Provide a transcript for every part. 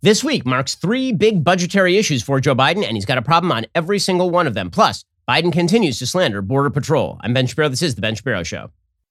This week marks 3 big budgetary issues for Joe Biden, and he's got a problem on every single one of them. Plus, Biden continues to slander Border Patrol. I'm Ben Shapiro. This is The Ben Shapiro Show.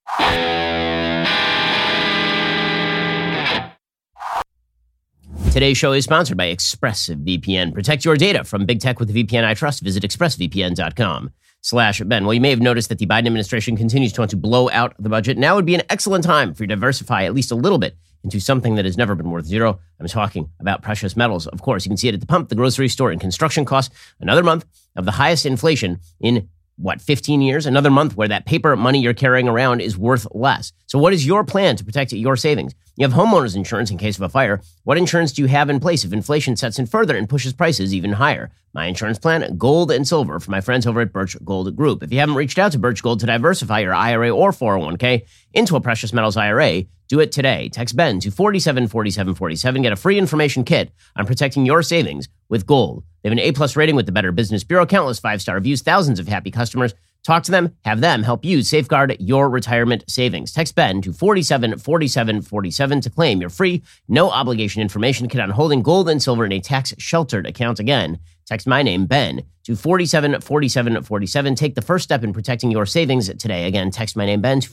Today's show is sponsored by ExpressVPN. Protect your data from big tech with the VPN I trust. Visit expressvpn.com/Ben. Well, you may have noticed that the Biden administration continues to want to blow out the budget. Now would be an excellent time for you to diversify at least a little bit into something that has never been worth zero. I'm talking about precious metals. Of course, you can see it at the pump, the grocery store, and construction costs. Another month of the highest inflation in 15 years? Another month where that paper money you're carrying around is worth less. So what is your plan to protect your savings? You have homeowners insurance in case of a fire. What insurance do you have in place if inflation sets in further and pushes prices even higher? My insurance plan, gold and silver, for my friends over at Birch Gold Group. If you haven't reached out to Birch Gold to diversify your IRA or 401k into a precious metals IRA, do it today. Text Ben to 474747. Get a free information kit on protecting your savings with gold. They have an A+ rating with the Better Business Bureau, countless 5-star reviews, thousands of happy customers. Talk to them, have them help you safeguard your retirement savings. Text Ben to 474747 to claim your free, no obligation information kit on holding gold and silver in a tax-sheltered account. Again, text my name, Ben, to 474747. Take the first step in protecting your savings today. Again, text my name, Ben, to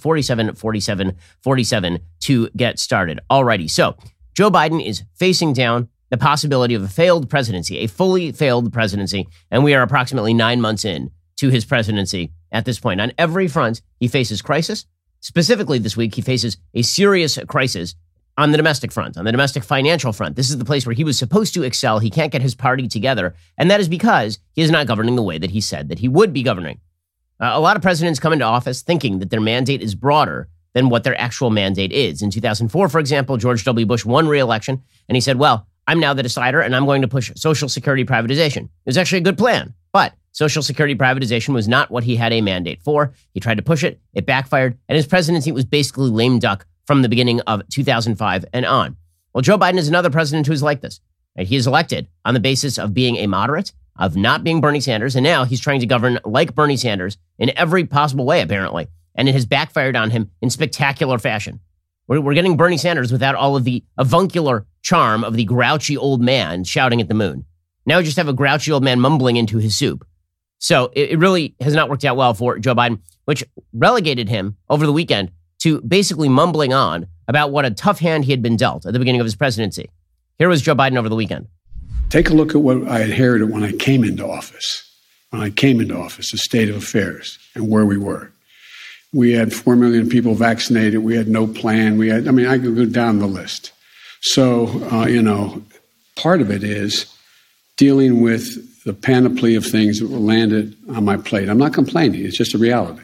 474747 to get started. Alrighty, so Joe Biden is facing down the possibility of a failed presidency, a fully failed presidency, and we are approximately 9 months in to his presidency at this point. On every front, he faces crisis. Specifically this week, he faces a serious crisis on the domestic front, on the domestic financial front. This is the place where he was supposed to excel. He can't get his party together, and that is because he is not governing the way that he said that he would be governing. A lot of presidents come into office thinking that their mandate is broader than what their actual mandate is. In 2004, for example, George W. Bush won re-election, and he said, well, I'm now the decider, and I'm going to push Social Security privatization. It was actually a good plan, but Social Security privatization was not what he had a mandate for. He tried to push it, it backfired, and his presidency was basically lame duck from the beginning of 2005 and on. Well, Joe Biden is another president who is like this. He is elected on the basis of being a moderate, of not being Bernie Sanders, and now he's trying to govern like Bernie Sanders in every possible way, apparently, and it has backfired on him in spectacular fashion. We're getting Bernie Sanders without all of the avuncular charm of the grouchy old man shouting at the moon. Now we just have a grouchy old man mumbling into his soup. So it really has not worked out well for Joe Biden, which relegated him over the weekend to basically mumbling on about what a tough hand he had been dealt at the beginning of his presidency. Here was Joe Biden over the weekend. Take a look at what I inherited when I came into office. The state of affairs and where we were. We had 4 million people vaccinated. We had no plan. I could go down the list. So, part of it is dealing with the panoply of things that were landed on my plate. I'm not complaining. It's just a reality.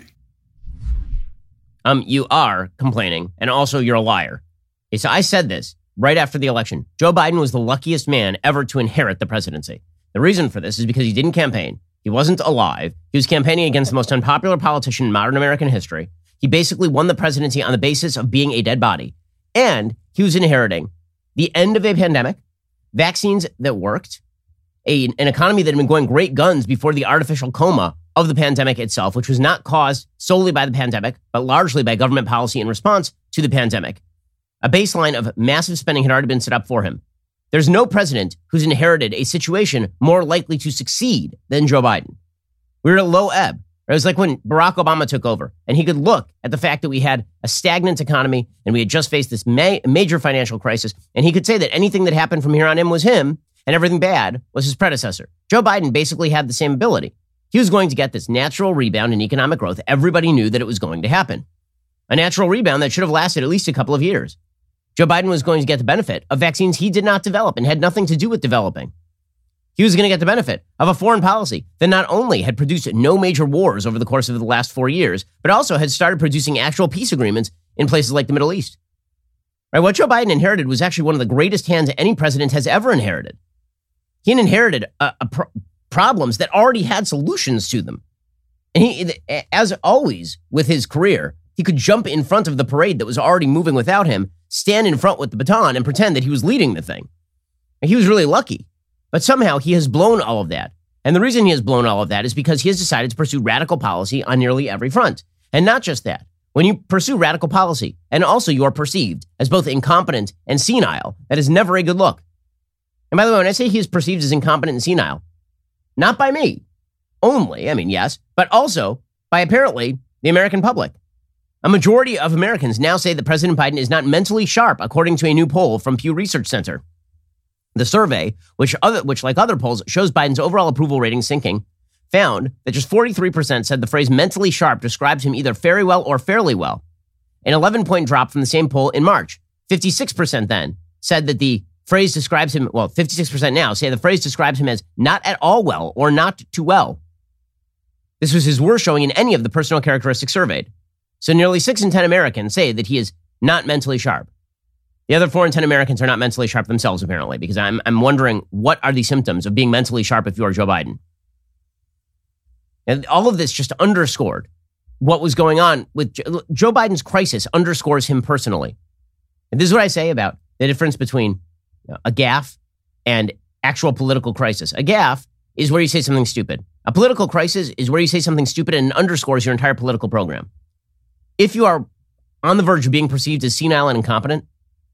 You are complaining, and also you're a liar. Okay, so I said this right after the election. Joe Biden was the luckiest man ever to inherit the presidency. The reason for this is because he didn't campaign. He wasn't alive. He was campaigning against the most unpopular politician in modern American history. He basically won the presidency on the basis of being a dead body. And he was inheriting the end of a pandemic, vaccines that worked, an economy that had been going great guns before the artificial coma of the pandemic itself, which was not caused solely by the pandemic, but largely by government policy in response to the pandemic. A baseline of massive spending had already been set up for him. There's no president who's inherited a situation more likely to succeed than Joe Biden. We were at low ebb. It was like when Barack Obama took over, and he could look at the fact that we had a stagnant economy and we had just faced this major financial crisis, and he could say that anything that happened from here on in was him, and everything bad was his predecessor. Joe Biden basically had the same ability. He was going to get this natural rebound in economic growth. Everybody knew that it was going to happen. A natural rebound that should have lasted at least a couple of years. Joe Biden was going to get the benefit of vaccines he did not develop and had nothing to do with developing. He was going to get the benefit of a foreign policy that not only had produced no major wars over the course of the last 4 years, but also had started producing actual peace agreements in places like the Middle East. Right? What Joe Biden inherited was actually one of the greatest hands any president has ever inherited. He inherited problems that already had solutions to them. And he, as always with his career, he could jump in front of the parade that was already moving without him, stand in front with the baton, and pretend that he was leading the thing. And he was really lucky. But somehow he has blown all of that. And the reason he has blown all of that is because he has decided to pursue radical policy on nearly every front. And not just that. When you pursue radical policy, and also you are perceived as both incompetent and senile, that is never a good look. And by the way, when I say he is perceived as incompetent and senile, not by me only, yes, but also by apparently the American public. A majority of Americans now say that President Biden is not mentally sharp, according to a new poll from Pew Research Center. The survey, which like other polls, shows Biden's overall approval rating sinking, found that just 43% said the phrase mentally sharp describes him either very well or fairly well. An 11-point drop from the same poll in March. 56% then said that the phrase describes him, 56% now say the phrase describes him as not at all well or not too well. This was his worst showing in any of the personal characteristics surveyed. So nearly 6 in 10 Americans say that he is not mentally sharp. The other 4 in 10 Americans are not mentally sharp themselves, apparently, because I'm wondering, what are the symptoms of being mentally sharp if you are Joe Biden? And all of this just underscored what was going on with Joe Biden's crisis, underscores him personally. And this is what I say about the difference between a gaffe and actual political crisis. A gaffe is where you say something stupid. A political crisis is where you say something stupid and underscores your entire political program. If you are on the verge of being perceived as senile and incompetent,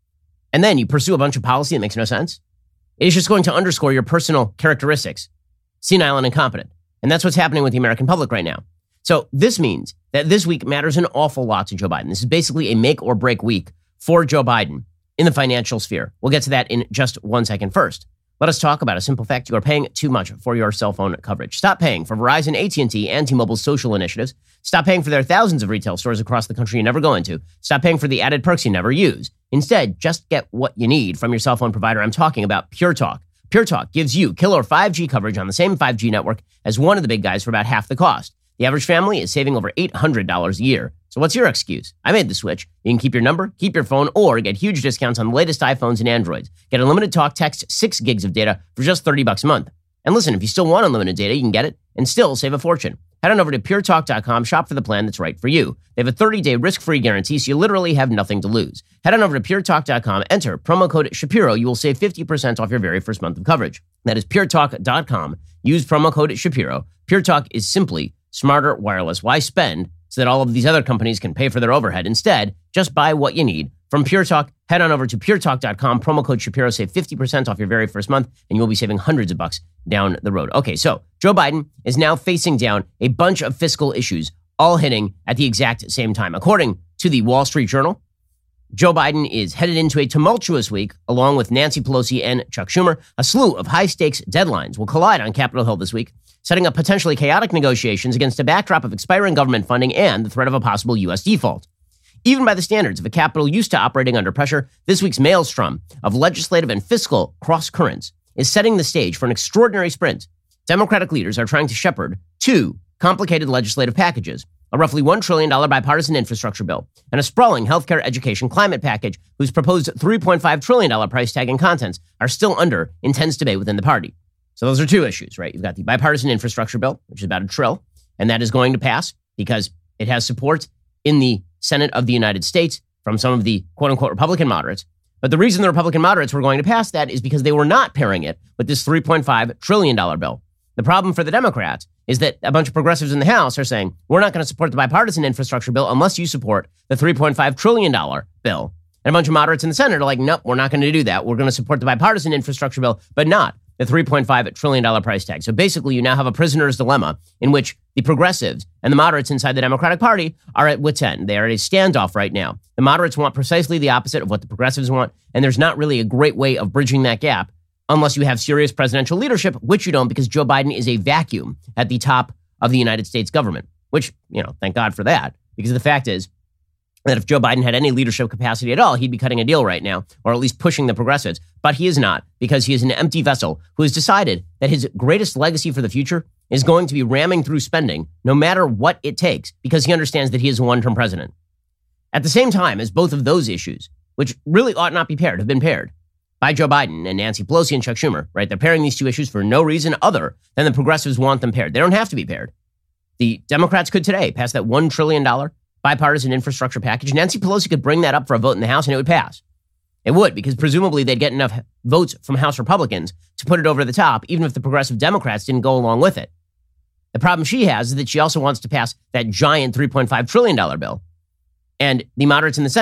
and then you pursue a bunch of policy that makes no sense, it is just going to underscore your personal characteristics, senile and incompetent. And that's what's happening with the American public right now. So this means that this week matters an awful lot to Joe Biden. This is basically a make or break week for Joe Biden in the financial sphere. We'll get to that in just 1 second. First, let us talk about a simple fact. You are paying too much for your cell phone coverage. Stop paying for Verizon, AT&T, and T-Mobile's social initiatives. Stop paying for their thousands of retail stores across the country you never go into. Stop paying for the added perks you never use. Instead, just get what you need from your cell phone provider. I'm talking about Pure Talk. Pure Talk gives you killer 5G coverage on the same 5G network as one of the big guys for about half the cost. The average family is saving over $800 a year. So what's your excuse? I made the switch. You can keep your number, keep your phone, or get huge discounts on the latest iPhones and Androids. Get unlimited talk, text, 6 gigs of data for just $30 a month. And listen, if you still want unlimited data, you can get it and still save a fortune. Head on over to puretalk.com, shop for the plan that's right for you. They have a 30-day risk-free guarantee, so you literally have nothing to lose. Head on over to puretalk.com, enter promo code Shapiro. You will save 50% off your very first month of coverage. That is puretalk.com. Use promo code Shapiro. Pure Talk is simply smarter wireless. Why spend so that all of these other companies can pay for their overhead? Instead, just buy what you need from Pure Talk. Head on over to puretalk.com, promo code Shapiro, save 50% off your very first month, and you will be saving hundreds of bucks down the road. Okay, so Joe Biden is now facing down a bunch of fiscal issues, all hitting at the exact same time. According to the Wall Street Journal, Joe Biden is headed into a tumultuous week, along with Nancy Pelosi and Chuck Schumer. A slew of high-stakes deadlines will collide on Capitol Hill this week, setting up potentially chaotic negotiations against a backdrop of expiring government funding and the threat of a possible U.S. default. Even by the standards of a Capitol used to operating under pressure, this week's maelstrom of legislative and fiscal cross-currents is setting the stage for an extraordinary sprint. Democratic leaders are trying to shepherd 2 complicated legislative packages, a roughly $1 trillion bipartisan infrastructure bill, and a sprawling healthcare, education, climate package whose proposed $3.5 trillion price tag and contents are still under intense debate within the party. So those are 2 issues, right? You've got the bipartisan infrastructure bill, which is about $1 trillion, and that is going to pass because it has support in the Senate of the United States from some of the quote-unquote Republican moderates. But the reason the Republican moderates were going to pass that is because they were not pairing it with this $3.5 trillion bill. The problem for the Democrats is that a bunch of progressives in the House are saying, we're not going to support the bipartisan infrastructure bill unless you support the $3.5 trillion bill. And a bunch of moderates in the Senate are like, nope, we're not going to do that. We're going to support the bipartisan infrastructure bill, but not the $3.5 trillion price tag. So basically, you now have a prisoner's dilemma in which the progressives and the moderates inside the Democratic Party are at wit's end. They are at a standoff right now. The moderates want precisely the opposite of what the progressives want, and there's not really a great way of bridging that gap unless you have serious presidential leadership, which you don't, because Joe Biden is a vacuum at the top of the United States government, which, thank God for that, because the fact is that if Joe Biden had any leadership capacity at all, he'd be cutting a deal right now, or at least pushing the progressives. But he is not, because he is an empty vessel who has decided that his greatest legacy for the future is going to be ramming through spending, no matter what it takes, because he understands that he is a one-term president. At the same time as both of those issues, which really ought not be paired, have been paired by Joe Biden and Nancy Pelosi and Chuck Schumer, right? They're pairing these 2 issues for no reason other than the progressives want them paired. They don't have to be paired. The Democrats could today pass that $1 trillion bipartisan infrastructure package. Nancy Pelosi could bring that up for a vote in the House and it would pass. It would, because presumably they'd get enough votes from House Republicans to put it over the top, even if the progressive Democrats didn't go along with it. The problem she has is that she also wants to pass that giant $3.5 trillion bill. And the moderates in the Senate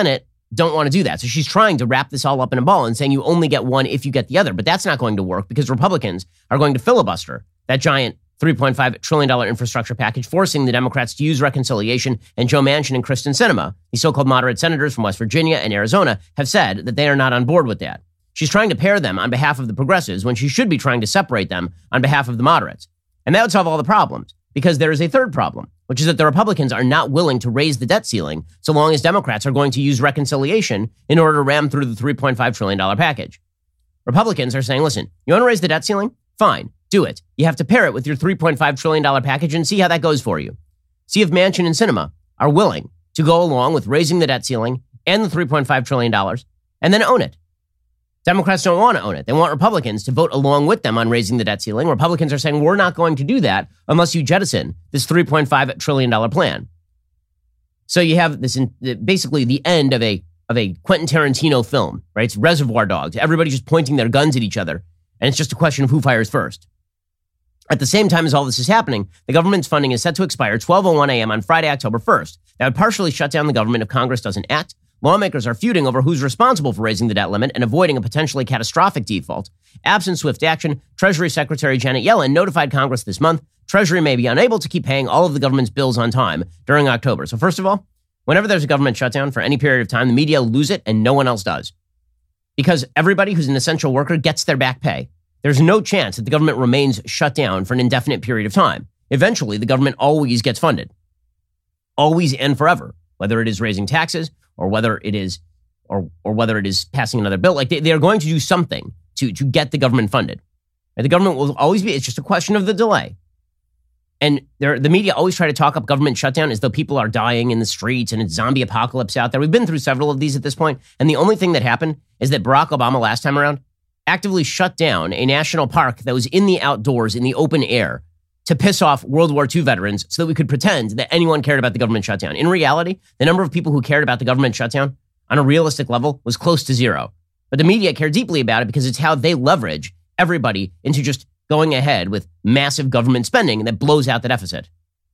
don't want to do that. So she's trying to wrap this all up in a ball and saying you only get one if you get the other. But that's not going to work because Republicans are going to filibuster that giant $3.5 trillion infrastructure package, forcing the Democrats to use reconciliation. And Joe Manchin and Kristen Sinema, the so-called moderate senators from West Virginia and Arizona, have said that they are not on board with that. She's trying to pair them on behalf of the progressives when she should be trying to separate them on behalf of the moderates. And that would solve all the problems, because there is a third problem, which is that the Republicans are not willing to raise the debt ceiling so long as Democrats are going to use reconciliation in order to ram through the $3.5 trillion package. Republicans are saying, listen, you want to raise the debt ceiling? Fine, do it. You have to pair it with your $3.5 trillion package and see how that goes for you. See if Manchin and Sinema are willing to go along with raising the debt ceiling and the $3.5 trillion and then own it. Democrats don't want to own it. They want Republicans to vote along with them on raising the debt ceiling. Republicans are saying, we're not going to do that unless you jettison this $3.5 trillion plan. So you have this basically the end of a Quentin Tarantino film, right? It's Reservoir Dogs. Everybody's just pointing their guns at each other. And it's just a question of who fires first. At the same time as all this is happening, the government's funding is set to expire 12:01 a.m. on Friday, October 1st. That would partially shut down the government if Congress doesn't act. Lawmakers are feuding over who's responsible for raising the debt limit and avoiding a potentially catastrophic default. Absent swift action, Treasury Secretary Janet Yellen notified Congress this month Treasury may be unable to keep paying all of the government's bills on time during October. So first of all, whenever there's a government shutdown for any period of time, the media lose it and no one else does. Because everybody who's an essential worker gets their back pay. There's no chance that the government remains shut down for an indefinite period of time. Eventually, the government always gets funded. Always and forever. Whether it is raising taxes or whether it is passing another bill. Like they are going to do something to get the government funded. And the government will always be, it's just a question of the delay. And the media always try to talk up government shutdown as though people are dying in the streets and it's zombie apocalypse out there. We've been through several of these at this point. And the only thing that happened is that Barack Obama last time around actively shut down a national park that was in the outdoors, in the open air, to piss off World War II veterans so that we could pretend that anyone cared about the government shutdown. In reality, the number of people who cared about the government shutdown on a realistic level was close to zero. But the media care deeply about it because it's how they leverage everybody into just going ahead with massive government spending that blows out the deficit.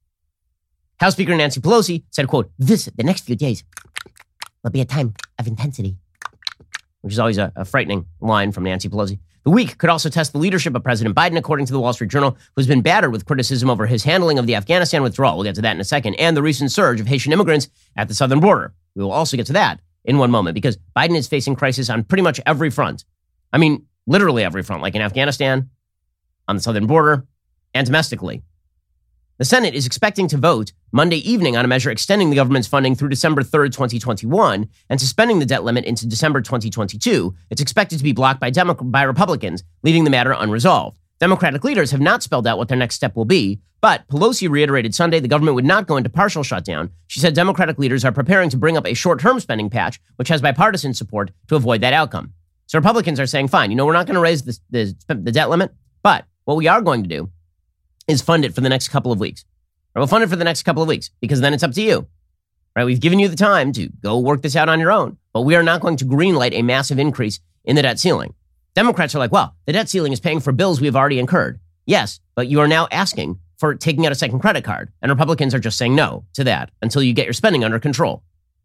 House Speaker Nancy Pelosi said, quote, the next few days will be a time of intensity, which is always a frightening line from Nancy Pelosi. The week could also test the leadership of President Biden, according to the Wall Street Journal, who's been battered with criticism over his handling of the Afghanistan withdrawal. We'll get to that in a second. And the recent surge of Haitian immigrants at the southern border. We will also get to that in one moment because Biden is facing crisis on pretty much every front. I mean, literally every front, like in Afghanistan, on the southern border, and domestically. The Senate is expecting to vote Monday evening on a measure extending the government's funding through December 3rd, 2021, and suspending the debt limit into December 2022. It's expected to be blocked by Republicans, leaving the matter unresolved. Democratic leaders have not spelled out what their next step will be, but Pelosi reiterated Sunday the government would not go into partial shutdown. She said Democratic leaders are preparing to bring up a short-term spending patch, which has bipartisan support to avoid that outcome. So Republicans are saying, fine, we're not going to raise the debt limit, but what we are going to do is fund it for the next couple of weeks. Or we'll fund it for the next couple of weeks because then it's up to you. Right? We've given you the time to go work this out on your own, but we are not going to greenlight a massive increase in the debt ceiling. Democrats are like, well, the debt ceiling is paying for bills we've already incurred. Yes, but you are now asking for taking out a second credit card. And Republicans are just saying no to that until you get your spending under control.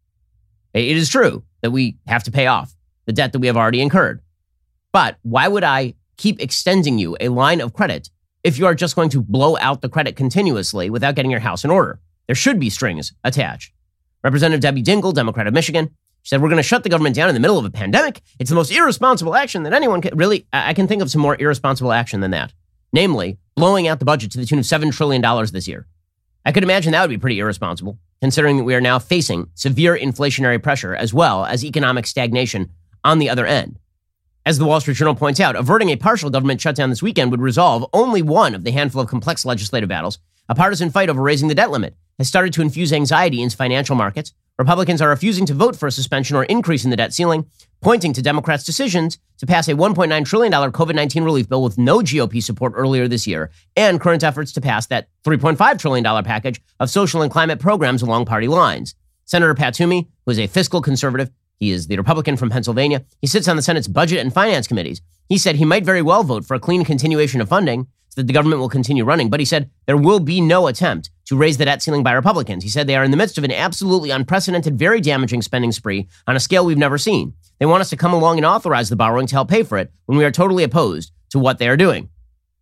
It is true that we have to pay off the debt that we have already incurred. But why would I keep extending you a line of credit if you are just going to blow out the credit continuously without getting your house in order? There should be strings attached. Representative Debbie Dingell, Democrat of Michigan, she said, we're going to shut the government down in the middle of a pandemic. It's the most irresponsible action that anyone can really, I can think of some more irresponsible action than that. Namely, blowing out the budget to the tune of $7 trillion this year. I could imagine that would be pretty irresponsible, considering that we are now facing severe inflationary pressure as well as economic stagnation on the other end. As the Wall Street Journal points out, averting a partial government shutdown this weekend would resolve only one of the handful of complex legislative battles. A partisan fight over raising the debt limit has started to infuse anxiety into financial markets. Republicans are refusing to vote for a suspension or increase in the debt ceiling, pointing to Democrats' decisions to pass a $1.9 trillion COVID-19 relief bill with no GOP support earlier this year, and current efforts to pass that $3.5 trillion package of social and climate programs along party lines. Senator Pat Toomey, who is a fiscal conservative, he is the Republican from Pennsylvania. He sits on the Senate's Budget and Finance committees. He said he might very well vote for a clean continuation of funding so that the government will continue running, but he said there will be no attempt to raise the debt ceiling by Republicans. He said they are in the midst of an absolutely unprecedented, very damaging spending spree on a scale we've never seen. They want us to come along and authorize the borrowing to help pay for it when we are totally opposed to what they are doing.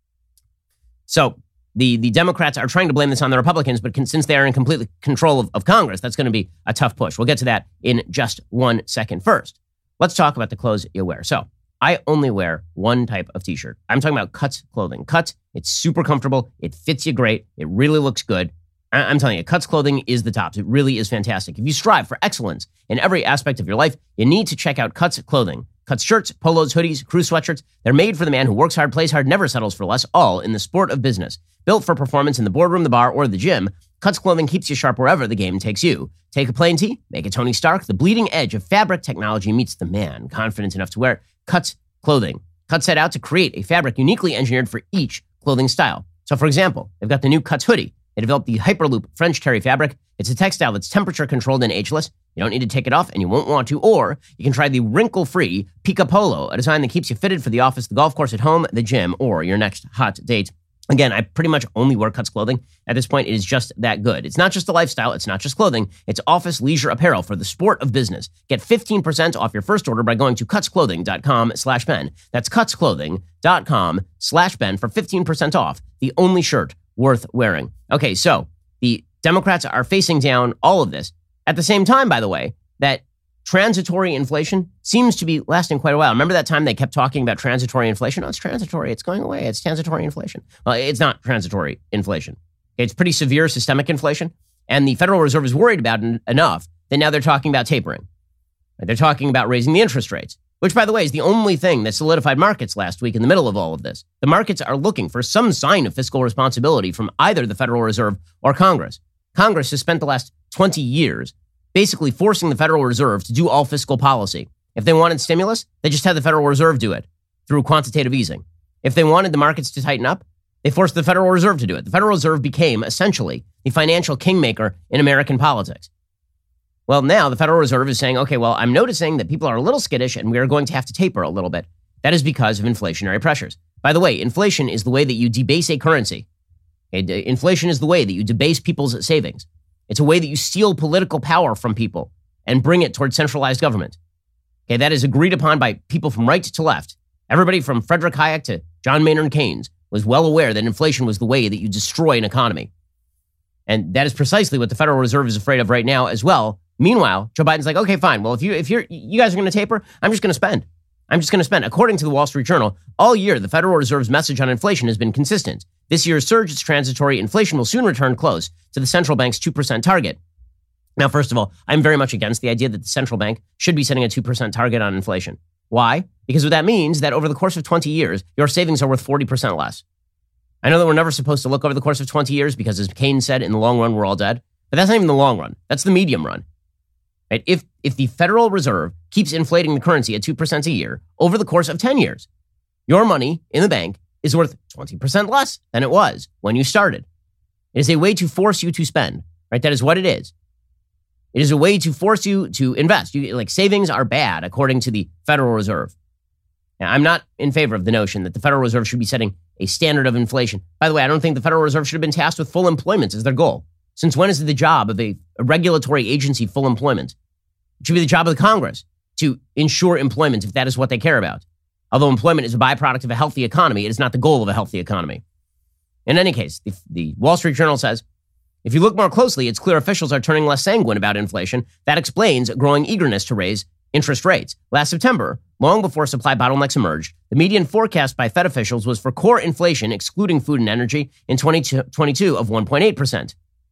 So the Democrats are trying to blame this on the Republicans, but since they are in complete control of Congress, that's going to be a tough push. We'll get to that in just 1 second. First, let's talk about the clothes you wear. So I only wear one type of t-shirt. I'm talking about Cuts clothing. Cuts, it's super comfortable. It fits you great. It really looks good. I'm telling you, Cuts clothing is the tops. It really is fantastic. If you strive for excellence in every aspect of your life, you need to check out Cuts clothing. Cuts shirts, polos, hoodies, crew sweatshirts. They're made for the man who works hard, plays hard, never settles for less, all in the sport of business. Built for performance in the boardroom, the bar, or the gym, Cuts clothing keeps you sharp wherever the game takes you. Take a plain tee, make it Tony Stark. The bleeding edge of fabric technology meets the man confident enough to wear Cuts clothing. Cuts set out to create a fabric uniquely engineered for each clothing style. So, for example, they've got the new Cuts hoodie. They developed the Hyperloop French terry fabric. It's a textile that's temperature controlled and ageless. You don't need to take it off and you won't want to. Or you can try the wrinkle-free Pika Polo, a design that keeps you fitted for the office, the golf course, at home, the gym, or your next hot date. Again, I pretty much only wear Cuts clothing. At this point, it is just that good. It's not just a lifestyle. It's not just clothing. It's office leisure apparel for the sport of business. Get 15% off your first order by going to cutsclothing.com/Ben. That's cutsclothing.com/Ben for 15% off. The only shirt worth wearing. Okay, so the Democrats are facing down all of this. At the same time, by the way, that transitory inflation seems to be lasting quite a while. Remember that time they kept talking about transitory inflation? Oh, it's transitory. It's going away. It's transitory inflation. Well, it's not transitory inflation. It's pretty severe systemic inflation. And the Federal Reserve is worried about it enough that now they're talking about tapering. They're talking about raising the interest rates, which, by the way, is the only thing that solidified markets last week in the middle of all of this. The markets are looking for some sign of fiscal responsibility from either the Federal Reserve or Congress. Congress has spent the last 20 years basically forcing the Federal Reserve to do all fiscal policy. If they wanted stimulus, they just had the Federal Reserve do it through quantitative easing. If they wanted the markets to tighten up, they forced the Federal Reserve to do it. The Federal Reserve became essentially the financial kingmaker in American politics. Well, now the Federal Reserve is saying, okay, well, I'm noticing that people are a little skittish and we are going to have to taper a little bit. That is because of inflationary pressures. By the way, inflation is the way that you debase a currency. Inflation is the way that you debase people's savings. It's a way that you steal political power from people and bring it towards centralized government. Okay, that is agreed upon by people from right to left. Everybody from Frederick Hayek to John Maynard Keynes was well aware that inflation was the way that you destroy an economy. And that is precisely what the Federal Reserve is afraid of right now as well. Meanwhile, Joe Biden's like, okay, fine. Well, if you guys are going to taper, I'm just going to spend. I'm just going to spend. According to the Wall Street Journal, all year, the Federal Reserve's message on inflation has been consistent. This year's surge is transitory. Inflation will soon return close to the central bank's 2% target. Now, first of all, I'm very much against the idea that the central bank should be setting a 2% target on inflation. Why? Because what that means that over the course of 20 years, your savings are worth 40% less. I know that we're never supposed to look over the course of 20 years because, as Keynes said, in the long run, we're all dead. But that's not even the long run. That's the medium run. Right? If the Federal Reserve keeps inflating the currency at 2% a year over the course of 10 years, your money in the bank is worth 20% less than it was when you started. It is a way to force you to spend, right? That is what it is. It is a way to force you to invest. Savings are bad, according to the Federal Reserve. Now, I'm not in favor of the notion that the Federal Reserve should be setting a standard of inflation. By the way, I don't think the Federal Reserve should have been tasked with full employment as their goal. Since when is it the job of a regulatory agency full employment? It should be the job of the Congress to ensure employment if that is what they care about. Although employment is a byproduct of a healthy economy, it is not the goal of a healthy economy. In any case, the Wall Street Journal says, if you look more closely, it's clear officials are turning less sanguine about inflation. That explains growing eagerness to raise interest rates. Last September, long before supply bottlenecks emerged, the median forecast by Fed officials was for core inflation, excluding food and energy, in 2022 of 1.8%.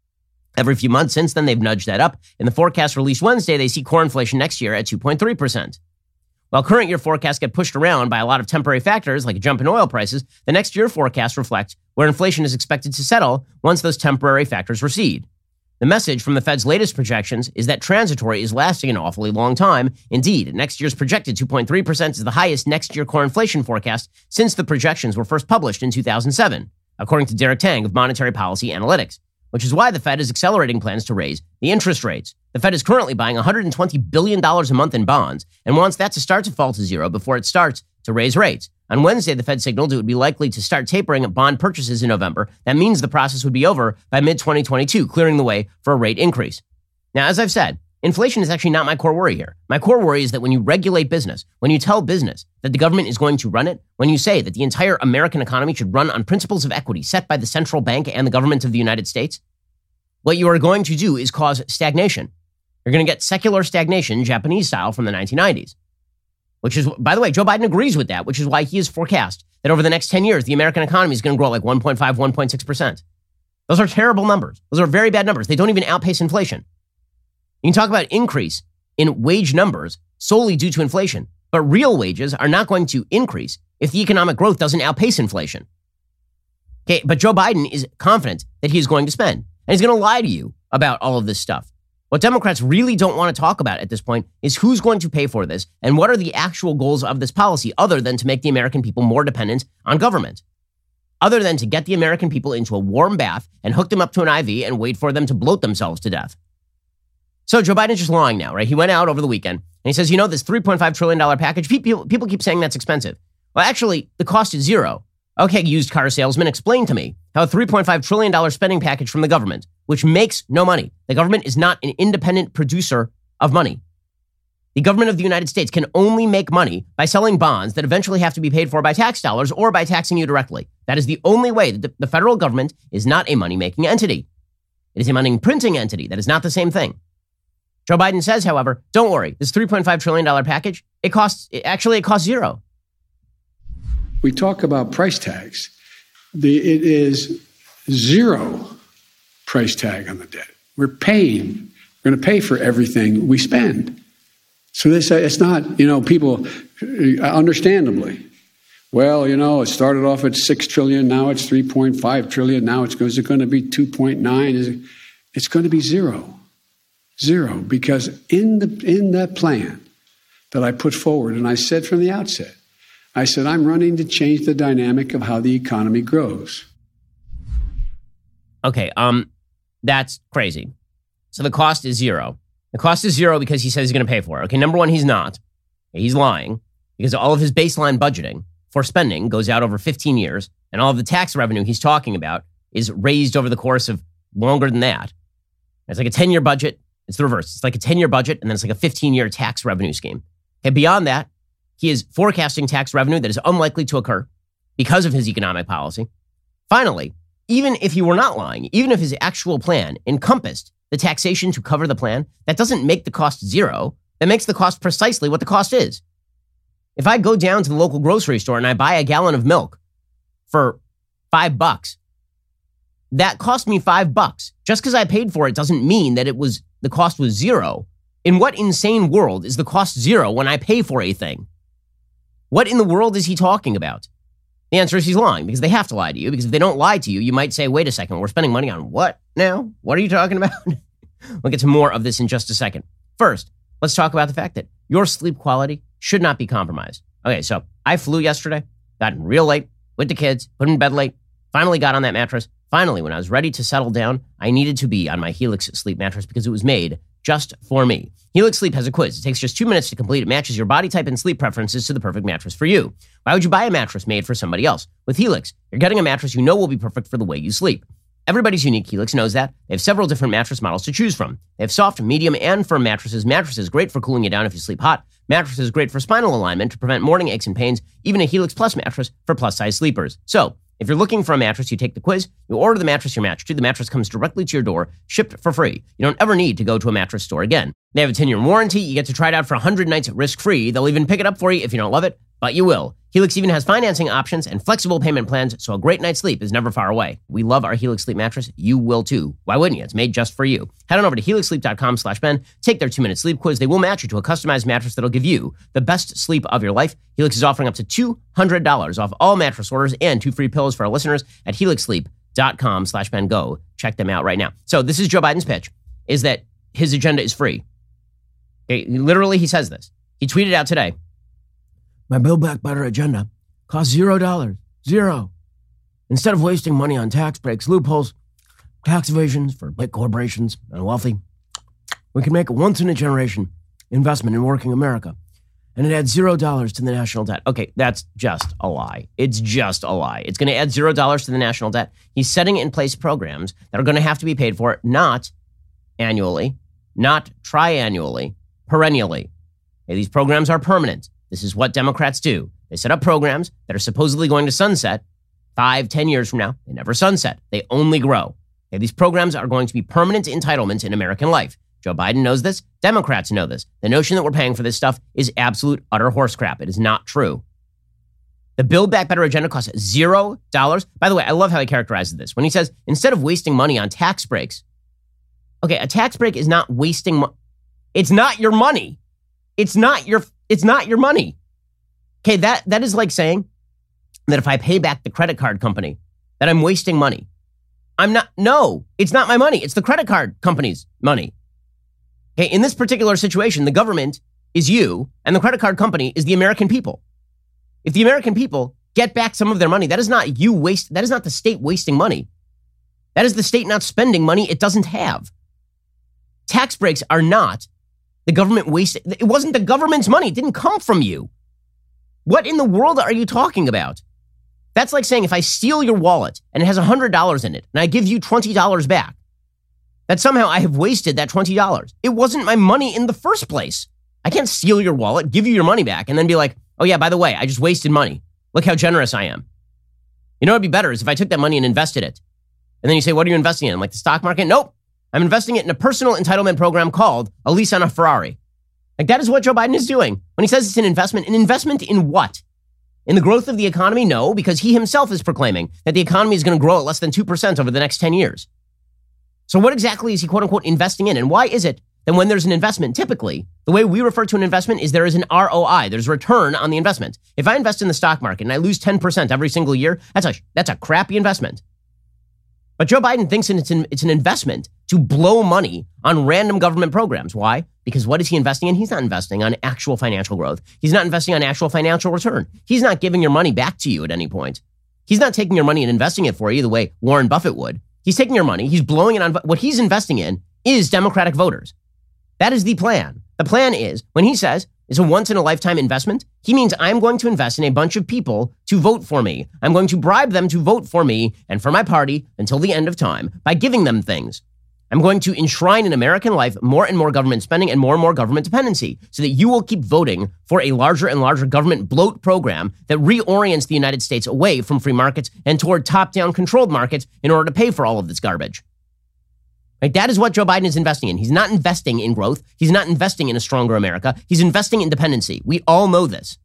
Every few months since then, they've nudged that up. In the forecast released Wednesday, they see core inflation next year at 2.3%. While current year forecasts get pushed around by a lot of temporary factors like a jump in oil prices, the next year forecasts reflect where inflation is expected to settle once those temporary factors recede. The message from the Fed's latest projections is that transitory is lasting an awfully long time. Indeed, next year's projected 2.3% is the highest next year core inflation forecast since the projections were first published in 2007, according to Derek Tang of Monetary Policy Analytics, which is why the Fed is accelerating plans to raise the interest rates. The Fed is currently buying $120 billion a month in bonds and wants that to start to fall to zero before it starts to raise rates. On Wednesday, the Fed signaled it would be likely to start tapering bond purchases in November. That means the process would be over by mid-2022, clearing the way for a rate increase. Now, as I've said, inflation is actually not my core worry here. My core worry is that when you regulate business, when you tell business that the government is going to run it, when you say that the entire American economy should run on principles of equity set by the central bank and the government of the United States, what you are going to do is cause stagnation. You're going to get secular stagnation, Japanese style, from the 1990s. Which is, by the way, Joe Biden agrees with that, which is why he has forecast that over the next 10 years, the American economy is going to grow like 1.5, 1.6%. Those are terrible numbers. Those are very bad numbers. They don't even outpace inflation. You can talk about increase in wage numbers solely due to inflation, but real wages are not going to increase if the economic growth doesn't outpace inflation. Okay, but Joe Biden is confident that he is going to spend, and he's going to lie to you about all of this stuff. What Democrats really don't want to talk about at this point is who's going to pay for this and what are the actual goals of this policy other than to make the American people more dependent on government, other than to get the American people into a warm bath and hook them up to an IV and wait for them to bloat themselves to death. So Joe Biden's just lying now, right? He went out over the weekend and he says, you know, this $3.5 trillion package, people keep saying that's expensive. Well, actually, the cost is zero. Okay, used car salesman, explain to me how a $3.5 trillion spending package from the government, which makes no money. The government is not an independent producer of money. The government of the United States can only make money by selling bonds that eventually have to be paid for by tax dollars or by taxing you directly. That is the only way that the federal government is not a money-making entity. It is a money-printing entity. That is not the same thing. Joe Biden says, however, don't worry, this $3.5 trillion package, it costs zero. We talk about price tags. It is zero price tag on the debt. We're going to pay for everything we spend. So they say it's not, people, understandably, well, it started off at $6 trillion, now it's $3.5 trillion, now is it going to be 2.9? It's going to be zero. Zero, because in that plan that I put forward, and I said from the outset, I said, I'm running to change the dynamic of how the economy grows. Okay, that's crazy. So the cost is zero. The cost is zero because he says he's going to pay for it. Okay, number one, he's not. He's lying because all of his baseline budgeting for spending goes out over 15 years, and all of the tax revenue he's talking about is raised over the course of longer than that. It's like a 10-year budget. It's the reverse. It's like a 10-year budget, and then it's like a 15-year tax revenue scheme. Okay, beyond that, he is forecasting tax revenue that is unlikely to occur because of his economic policy. Finally, even if he were not lying, even if his actual plan encompassed the taxation to cover the plan, that doesn't make the cost zero. That makes the cost precisely what the cost is. If I go down to the local grocery store and I buy a gallon of milk for $5, that cost me $5. Just because I paid for it doesn't mean that the cost was zero. In what insane world is the cost zero when I pay for a thing? What in the world is he talking about? The answer is he's lying, because they have to lie to you, because if they don't lie to you, you might say, wait a second, we're spending money on what now? What are you talking about? We'll get to more of this in just a second. First, let's talk about the fact that your sleep quality should not be compromised. Okay, so I flew yesterday, got in real late with the kids, put in bed late, finally got on that mattress. Finally, when I was ready to settle down, I needed to be on my Helix sleep mattress because it was made just for me. Helix Sleep has a quiz. It takes just 2 minutes to complete. It matches your body type and sleep preferences to the perfect mattress for you. Why would you buy a mattress made for somebody else? With Helix, you're getting a mattress you know will be perfect for the way you sleep. Everybody's unique. Helix knows that. They have several different mattress models to choose from. They have soft, medium, and firm mattresses. Mattresses great for cooling you down if you sleep hot. Mattresses great for spinal alignment to prevent morning aches and pains. Even a Helix Plus mattress for plus-size sleepers. So, if you're looking for a mattress, you take the quiz, you order the mattress you're matched to. The mattress comes directly to your door, shipped for free. You don't ever need to go to a mattress store again. They have a 10-year warranty. You get to try it out for 100 nights risk-free. They'll even pick it up for you if you don't love it, but you will. Helix even has financing options and flexible payment plans, so a great night's sleep is never far away. We love our Helix Sleep mattress. You will too. Why wouldn't you? It's made just for you. Head on over to helixsleep.com/Ben. Take their 2-minute sleep quiz. They will match you to a customized mattress that'll give you the best sleep of your life. Helix is offering up to $200 off all mattress orders and 2 free pillows for our listeners at helixsleep.com/Ben. Go check them out right now. So this is Joe Biden's pitch, is that his agenda is free. Okay, literally, he says this. He tweeted out today, my Build Back Better agenda costs $0. Zero. Instead of wasting money on tax breaks, loopholes, tax evasions for big corporations and wealthy, we can make a once-in-a-generation investment in working America. and it adds $0 to the national debt. Okay, that's just a lie. It's just a lie. It's going to add $0 to the national debt. He's setting in place programs that are going to have to be paid for not annually, not triannually, perennially. Okay, these programs are permanent. This is what Democrats do. They set up programs that are supposedly going to sunset 5-10 years from now. They never sunset. They only grow. Okay, these programs are going to be permanent entitlements in American life. Joe Biden knows this. Democrats know this. The notion that we're paying for this stuff is absolute, utter horse crap. It is not true. The Build Back Better agenda costs $0. By the way, I love how he characterizes this. When he says, instead of wasting money on tax breaks, okay, a tax break is not wasting money. It's not your money. It's not your money. Okay, that is like saying that if I pay back the credit card company, that I'm wasting money. No, it's not my money. It's the credit card company's money. Okay, in this particular situation, the government is you, and the credit card company is the American people. If the American people get back some of their money, that is not that is not the state wasting money. That is the state not spending money it doesn't have. Tax breaks are not the government wasting. It wasn't the government's money. It didn't come from you. What in the world are you talking about? That's like saying if I steal your wallet and it has $100 in it and I give you $20 back, that somehow I have wasted that $20. It wasn't my money in the first place. I can't steal your wallet, give you your money back, and then be like, oh yeah, by the way, I just wasted money. Look how generous I am. You know what would be better is if I took that money and invested it. And then you say, what are you investing in? I'm like, the stock market? Nope. I'm investing it in a personal entitlement program called a lease on a Ferrari. Like that is what Joe Biden is doing. When he says it's an investment in what? In the growth of the economy? No, because he himself is proclaiming that the economy is going to grow at less than 2% over the next 10 years. So what exactly is he, quote unquote, investing in? And why is it that when there's an investment, typically, the way we refer to an investment is there is an ROI. There's return on the investment. If I invest in the stock market and I lose 10% every single year, that's a crappy investment. But Joe Biden thinks it's an investment to blow money on random government programs. Why? Because what is he investing in? He's not investing on actual financial growth. He's not investing on actual financial return. He's not giving your money back to you at any point. He's not taking your money and investing it for you the way Warren Buffett would. He's taking your money. He's blowing it on. What he's investing in is Democratic voters. That is the plan. The plan is, when he says it's a once-in-a-lifetime investment, he means I'm going to invest in a bunch of people to vote for me. I'm going to bribe them to vote for me and for my party until the end of time by giving them things. I'm going to enshrine in American life more and more government spending and more government dependency so that you will keep voting for a larger and larger government bloat program that reorients the United States away from free markets and toward top-down controlled markets in order to pay for all of this garbage. Right? That is what Joe Biden is investing in. He's not investing in growth. He's not investing in a stronger America. He's investing in dependency. We all know this.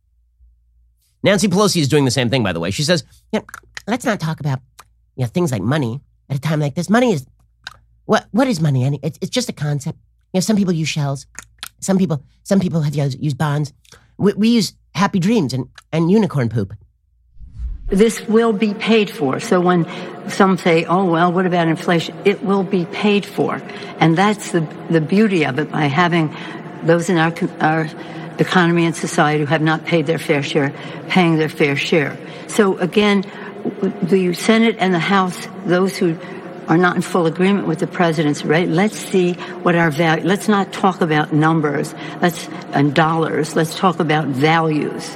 Nancy Pelosi is doing the same thing, by the way. She says, let's not talk about things like money at a time like this. Money is... What is money? It's just a concept. Some people use shells. Some people have used bonds. We use happy dreams and unicorn poop. This will be paid for. So when some say, oh, well, what about inflation? It will be paid for. And that's the beauty of it, by having those in our economy and society who have not paid their fair share, paying their fair share. So again, the Senate and the House, those who are not in full agreement with the president's rate. Let's see what our value. Let's not talk about numbers. And dollars. Let's talk about values.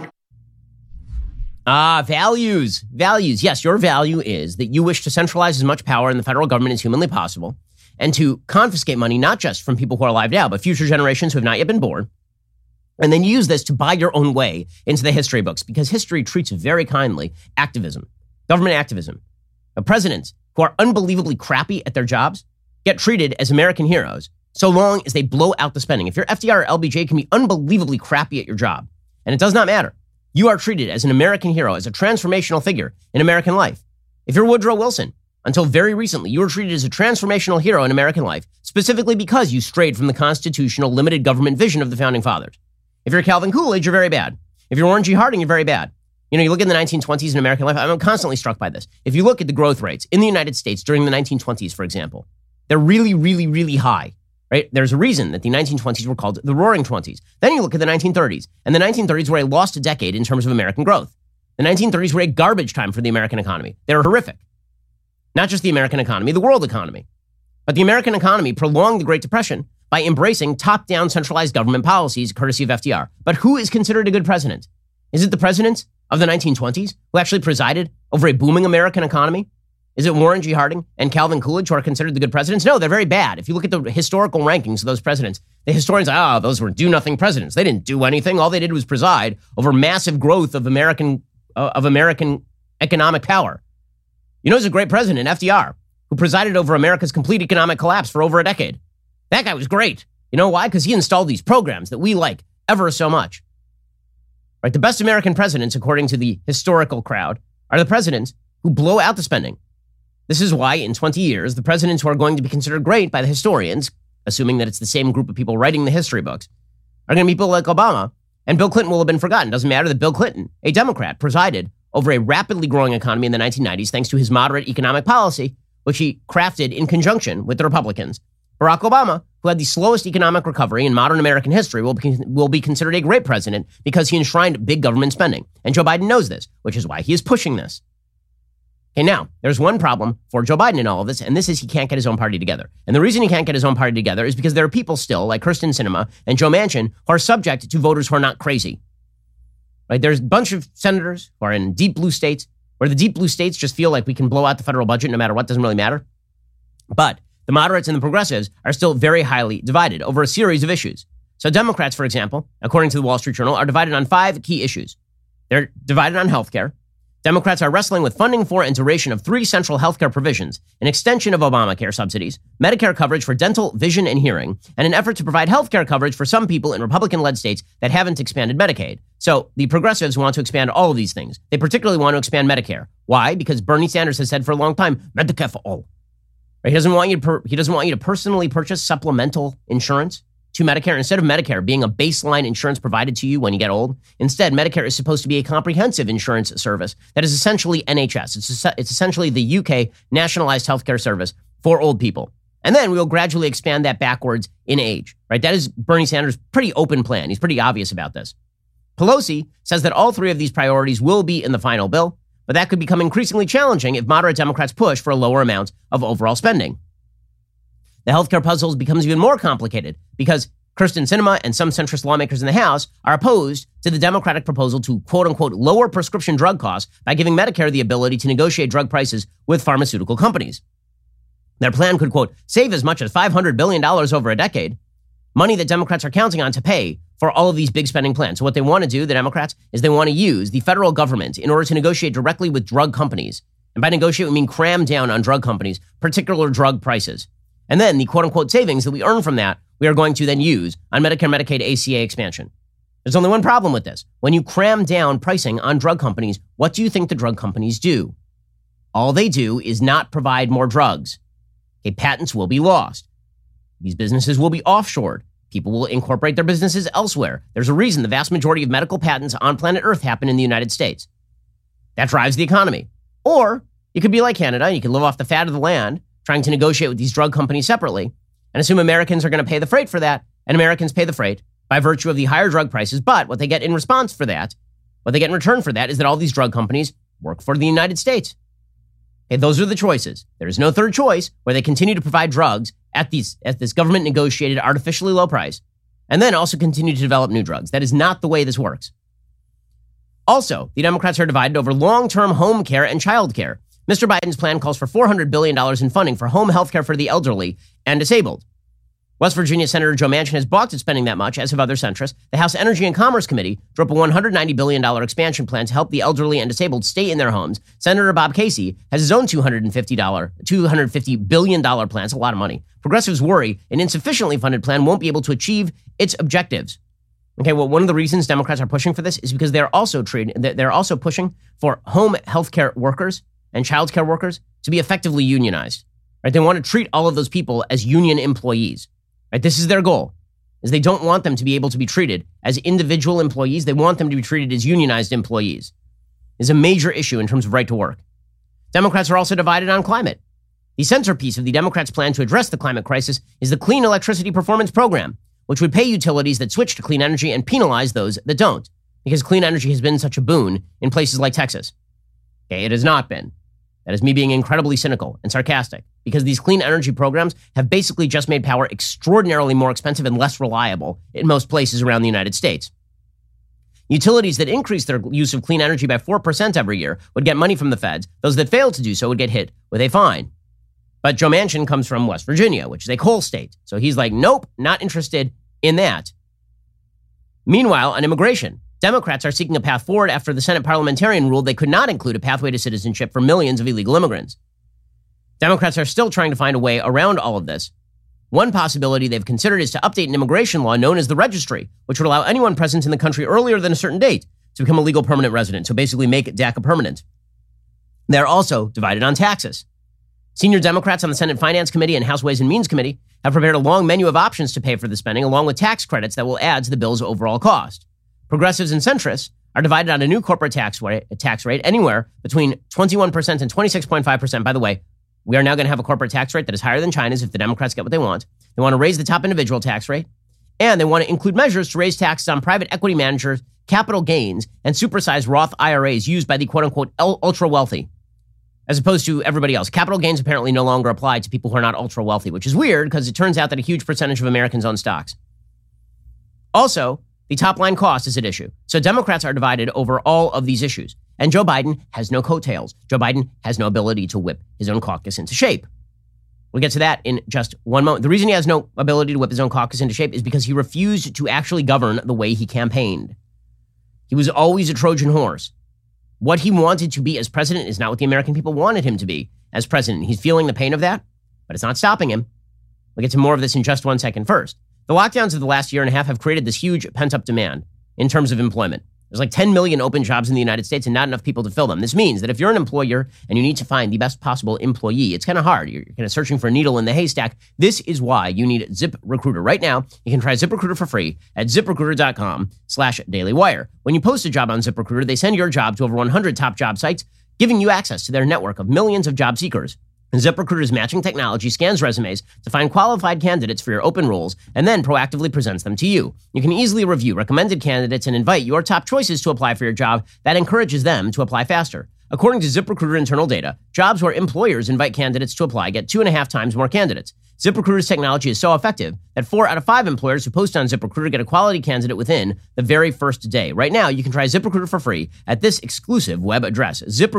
Values. Values. Yes, your value is that you wish to centralize as much power in the federal government as humanly possible and to confiscate money, not just from people who are alive now, but future generations who have not yet been born. And then use this to buy your own way into the history books, because history treats very kindly activism, government activism. Presidents who are unbelievably crappy at their jobs get treated as American heroes so long as they blow out the spending. If you're FDR or LBJ, you can be unbelievably crappy at your job, and it does not matter. You are treated as an American hero, as a transformational figure in American life. If you're Woodrow Wilson, until very recently, you were treated as a transformational hero in American life, specifically because you strayed from the constitutional limited government vision of the Founding Fathers. If you're Calvin Coolidge, you're very bad. If you're Warren G. Harding, you're very bad. You look at the 1920s in American life, I'm constantly struck by this. If you look at the growth rates in the United States during the 1920s, for example, they're really, really, really high, right? There's a reason that the 1920s were called the Roaring Twenties. Then you look at the 1930s, and the 1930s were a lost decade in terms of American growth. The 1930s were a garbage time for the American economy. They were horrific. Not just the American economy, the world economy. But the American economy prolonged the Great Depression by embracing top-down centralized government policies courtesy of FDR. But who is considered a good president? Is it the presidents of the 1920s who actually presided over a booming American economy? Is it Warren G. Harding and Calvin Coolidge who are considered the good presidents? No, they're very bad. If you look at the historical rankings of those presidents, the historians, those were do-nothing presidents. They didn't do anything. All they did was preside over massive growth of American economic power. You know who's a great president? FDR, who presided over America's complete economic collapse for over a decade. That guy was great. You know why? Because he installed these programs that we like ever so much. Right? The best American presidents, according to the historical crowd, are the presidents who blow out the spending. This is why in 20 years, the presidents who are going to be considered great by the historians, assuming that it's the same group of people writing the history books, are going to be people like Obama, and Bill Clinton will have been forgotten. Doesn't matter that Bill Clinton, a Democrat, presided over a rapidly growing economy in the 1990s thanks to his moderate economic policy, which he crafted in conjunction with the Republicans. Barack Obama, who had the slowest economic recovery in modern American history, will be considered a great president because he enshrined big government spending. And Joe Biden knows this, which is why he is pushing this. Okay, now, there's one problem for Joe Biden in all of this, and this is he can't get his own party together. And the reason he can't get his own party together is because there are people still, like Kyrsten Sinema and Joe Manchin, who are subject to voters who are not crazy. Right? There's a bunch of senators who are in deep blue states, where the deep blue states just feel like we can blow out the federal budget no matter what, doesn't really matter. But the moderates and the progressives are still very highly divided over a series of issues. So Democrats, for example, according to the Wall Street Journal, are divided on 5 key issues. They're divided on healthcare. Democrats are wrestling with funding for and duration of 3 central healthcare provisions, an extension of Obamacare subsidies, Medicare coverage for dental, vision, and hearing, and an effort to provide healthcare coverage for some people in Republican-led states that haven't expanded Medicaid. So the progressives want to expand all of these things. They particularly want to expand Medicare. Why? Because Bernie Sanders has said for a long time, Medicare for all. Right? He doesn't want you to personally purchase supplemental insurance to Medicare. Instead of Medicare being a baseline insurance provided to you when you get old, instead, Medicare is supposed to be a comprehensive insurance service that is essentially NHS. It's essentially the UK nationalized healthcare service for old people. And then we'll gradually expand that backwards in age, right? That is Bernie Sanders' pretty open plan. He's pretty obvious about this. Pelosi says that all 3 of these priorities will be in the final bill, but that could become increasingly challenging if moderate Democrats push for a lower amount of overall spending. The healthcare puzzle becomes even more complicated because Kyrsten Sinema and some centrist lawmakers in the House are opposed to the Democratic proposal to, quote unquote, lower prescription drug costs by giving Medicare the ability to negotiate drug prices with pharmaceutical companies. Their plan could, quote, save as much as $500 billion over a decade, money that Democrats are counting on to pay for all of these big spending plans. So what they want to do, the Democrats, is they want to use the federal government in order to negotiate directly with drug companies. And by negotiate, we mean cram down on drug companies, particular drug prices. And then the quote-unquote savings that we earn from that, we are going to then use on Medicare, Medicaid, ACA expansion. There's only one problem with this. When you cram down pricing on drug companies, what do you think the drug companies do? All they do is not provide more drugs. Okay, patents will be lost. These businesses will be offshored. People will incorporate their businesses elsewhere. There's a reason the vast majority of medical patents on planet Earth happen in the United States. That drives the economy. Or you could be like Canada. You can live off the fat of the land, trying to negotiate with these drug companies separately, and assume Americans are going to pay the freight for that, and Americans pay the freight by virtue of the higher drug prices. But what they get in response for that, what they get in return for that, is that all these drug companies work for the United States. Okay, those are the choices. There is no third choice where they continue to provide drugs at this government-negotiated artificially low price, and then also continue to develop new drugs. That is not the way this works. Also, the Democrats are divided over long-term home care and child care. Mr. Biden's plan calls for $400 billion in funding for home health care for the elderly and disabled. West Virginia Senator Joe Manchin has balked at spending that much, as have other centrists. The House Energy and Commerce Committee drew up a $190 billion expansion plan to help the elderly and disabled stay in their homes. Senator Bob Casey has his own $250 billion plan. That's a lot of money. Progressives worry an insufficiently funded plan won't be able to achieve its objectives. Okay, well, one of the reasons Democrats are pushing for this is because they're also pushing for home health care workers and child care workers to be effectively unionized. Right? They want to treat all of those people as union employees. Right? This is their goal, is they don't want them to be able to be treated as individual employees. They want them to be treated as unionized employees. It's a major issue in terms of right to work. Democrats are also divided on climate. The centerpiece of the Democrats' plan to address the climate crisis is the Clean Electricity Performance Program, which would pay utilities that switch to clean energy and penalize those that don't, because clean energy has been such a boon in places like Texas. Okay, it has not been. That is me being incredibly cynical and sarcastic, because these clean energy programs have basically just made power extraordinarily more expensive and less reliable in most places around the United States. Utilities that increase their use of clean energy by 4% every year would get money from the feds. Those that failed to do so would get hit with a fine. But Joe Manchin comes from West Virginia, which is a coal state. So he's like, nope, not interested in that. Meanwhile, on immigration, Democrats are seeking a path forward after the Senate parliamentarian ruled they could not include a pathway to citizenship for millions of illegal immigrants. Democrats are still trying to find a way around all of this. One possibility they've considered is to update an immigration law known as the registry, which would allow anyone present in the country earlier than a certain date to become a legal permanent resident, so basically make DACA permanent. They're also divided on taxes. Senior Democrats on the Senate Finance Committee and House Ways and Means Committee have prepared a long menu of options to pay for the spending, along with tax credits that will add to the bill's overall cost. Progressives and centrists are divided on a new corporate tax rate anywhere between 21% and 26.5%. By the way, we are now going to have a corporate tax rate that is higher than China's if the Democrats get what they want. They want to raise the top individual tax rate, and they want to include measures to raise taxes on private equity managers, capital gains, and supersized Roth IRAs used by the quote-unquote ultra-wealthy, as opposed to everybody else. Capital gains apparently no longer apply to people who are not ultra-wealthy, which is weird because it turns out that a huge percentage of Americans own stocks. Also, the top-line cost is at issue. So Democrats are divided over all of these issues. And Joe Biden has no coattails. Joe Biden has no ability to whip his own caucus into shape. We'll get to that in just one moment. The reason he has no ability to whip his own caucus into shape is because he refused to actually govern the way he campaigned. He was always a Trojan horse. What he wanted to be as president is not what the American people wanted him to be as president. He's feeling the pain of that, but it's not stopping him. We'll get to more of this in just 1 second. First, the lockdowns of the last year and a half have created this huge pent-up demand in terms of employment. There's like 10 million open jobs in the United States and not enough people to fill them. This means that if you're an employer and you need to find the best possible employee, it's kind of hard. You're kind of searching for a needle in the haystack. This is why you need ZipRecruiter. Right now, you can try ZipRecruiter for free at ZipRecruiter.com/dailywire. When you post a job on ZipRecruiter, they send your job to over 100 top job sites, giving you access to their network of millions of job seekers. ZipRecruiter's matching technology scans resumes to find qualified candidates for your open roles and then proactively presents them to you. You can easily review recommended candidates and invite your top choices to apply for your job. That encourages them to apply faster. According to ZipRecruiter internal data, jobs where employers invite candidates to apply get 2.5 times more candidates. ZipRecruiter's technology is so effective that 4 out of 5 employers who post on ZipRecruiter get a quality candidate within the very first day. Right now, you can try ZipRecruiter for free at this exclusive web address,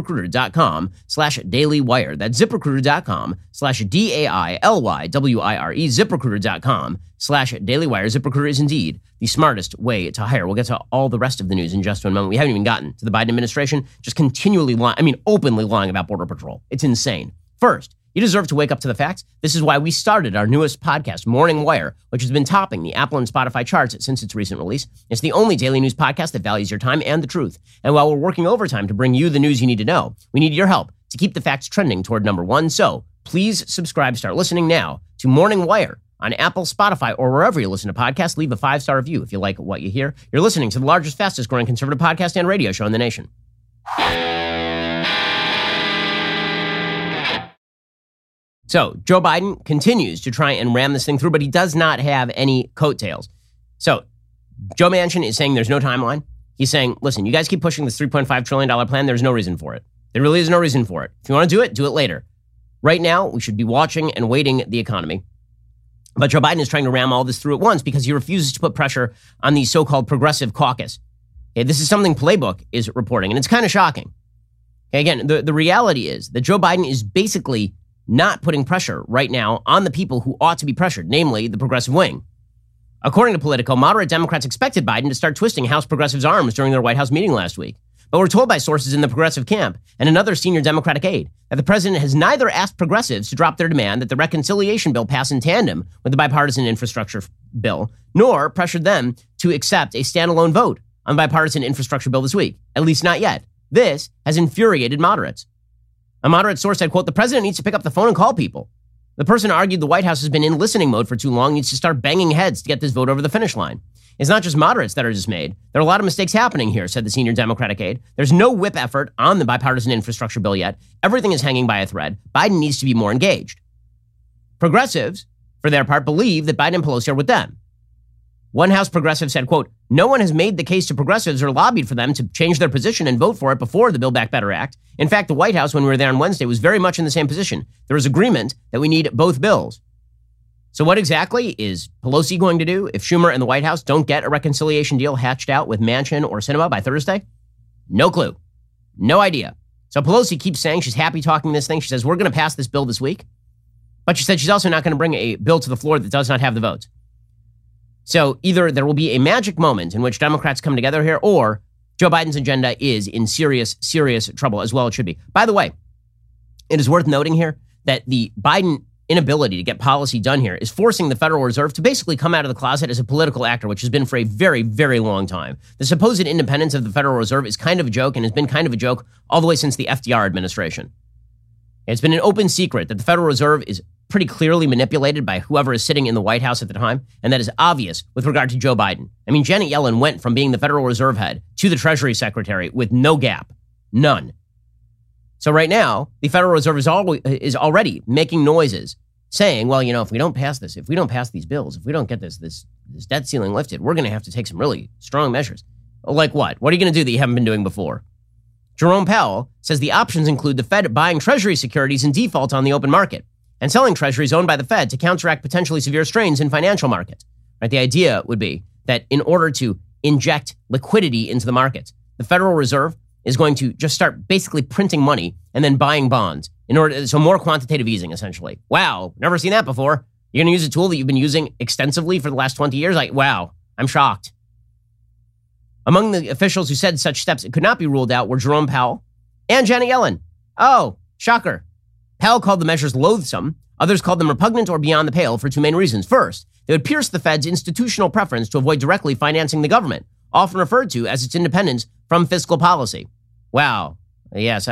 ZipRecruiter.com/dailywire. That's ZipRecruiter.com/DAILYWIRE, ZipRecruiter.com/dailywire. ZipRecruiter is indeed the smartest way to hire. We'll get to all the rest of the news in just one moment. We haven't even gotten to the Biden administration just continually openly lying about Border Patrol. It's insane. First, you deserve to wake up to the facts. This is why we started our newest podcast, Morning Wire, which has been topping the Apple and Spotify charts since its recent release. It's the only daily news podcast that values your time and the truth. And while we're working overtime to bring you the news you need to know, we need your help to keep the facts trending toward number 1. So please subscribe, start listening now to Morning Wire on Apple, Spotify, or wherever you listen to podcasts. Leave a 5-star review if you like what you hear. You're listening to the largest, fastest growing conservative podcast and radio show in the nation. So Joe Biden continues to try and ram this thing through, but he does not have any coattails. So Joe Manchin is saying there's no timeline. He's saying, listen, you guys keep pushing this $3.5 trillion plan. There's no reason for it. There really is no reason for it. If you want to do it later. Right now, we should be watching and waiting the economy. But Joe Biden is trying to ram all this through at once because he refuses to put pressure on the so-called progressive caucus. Okay, this is something Playbook is reporting, and it's kind of shocking. Okay, again, the reality is that Joe Biden is basically not putting pressure right now on the people who ought to be pressured, namely the progressive wing. According to Politico, moderate Democrats expected Biden to start twisting House progressives' arms during their White House meeting last week. But we're told by sources in the progressive camp and another senior Democratic aide that the president has neither asked progressives to drop their demand that the reconciliation bill pass in tandem with the bipartisan infrastructure bill, nor pressured them to accept a standalone vote on the bipartisan infrastructure bill this week, at least not yet. This has infuriated moderates. A moderate source said, quote, the president needs to pick up the phone and call people. The person argued the White House has been in listening mode for too long, needs to start banging heads to get this vote over the finish line. It's not just moderates that are dismayed. There are a lot of mistakes happening here, said the senior Democratic aide. There's no whip effort on the bipartisan infrastructure bill yet. Everything is hanging by a thread. Biden needs to be more engaged. Progressives, for their part, believe that Biden and Pelosi are with them. One House progressive said, quote, "No one has made the case to progressives or lobbied for them to change their position and vote for it before the Build Back Better Act. In fact, the White House, when we were there on Wednesday, was very much in the same position. There was agreement that we need both bills." So what exactly is Pelosi going to do if Schumer and the White House don't get a reconciliation deal hatched out with Manchin or Sinema by Thursday? No clue. No idea. So Pelosi keeps saying she's happy talking this thing. She says, we're going to pass this bill this week. But she said she's also not going to bring a bill to the floor that does not have the votes. So either there will be a magic moment in which Democrats come together here, or Joe Biden's agenda is in serious, serious trouble, as well it should be. By the way, it is worth noting here that the Biden inability to get policy done here is forcing the Federal Reserve to basically come out of the closet as a political actor, which has been for a very, very long time. The supposed independence of the Federal Reserve is kind of a joke and has been kind of a joke all the way since the FDR administration. It's been an open secret that the Federal Reserve is pretty clearly manipulated by whoever is sitting in the White House at the time, and that is obvious with regard to Joe Biden. I mean, Janet Yellen went from being the Federal Reserve head to the Treasury Secretary with no gap. None. So right now, the Federal Reserve is already making noises saying, well, if we don't pass this, if we don't pass these bills, if we don't get this debt ceiling lifted, we're going to have to take some really strong measures. Like what? What are you going to do that you haven't been doing before? Jerome Powell says the options include the Fed buying Treasury securities in default on the open market and selling treasuries owned by the Fed to counteract potentially severe strains in financial markets. Right? The idea would be that in order to inject liquidity into the markets, the Federal Reserve is going to just start basically printing money and then buying bonds so more quantitative easing, essentially. Wow, never seen that before. You're going to use a tool that you've been using extensively for the last 20 years? Wow, I'm shocked. Among the officials who said such steps could not be ruled out were Jerome Powell and Janet Yellen. Oh, shocker. Powell called the measures loathsome. Others called them repugnant or beyond the pale for two main reasons. First, they would pierce the Fed's institutional preference to avoid directly financing the government, often referred to as its independence from fiscal policy. Wow. Yes,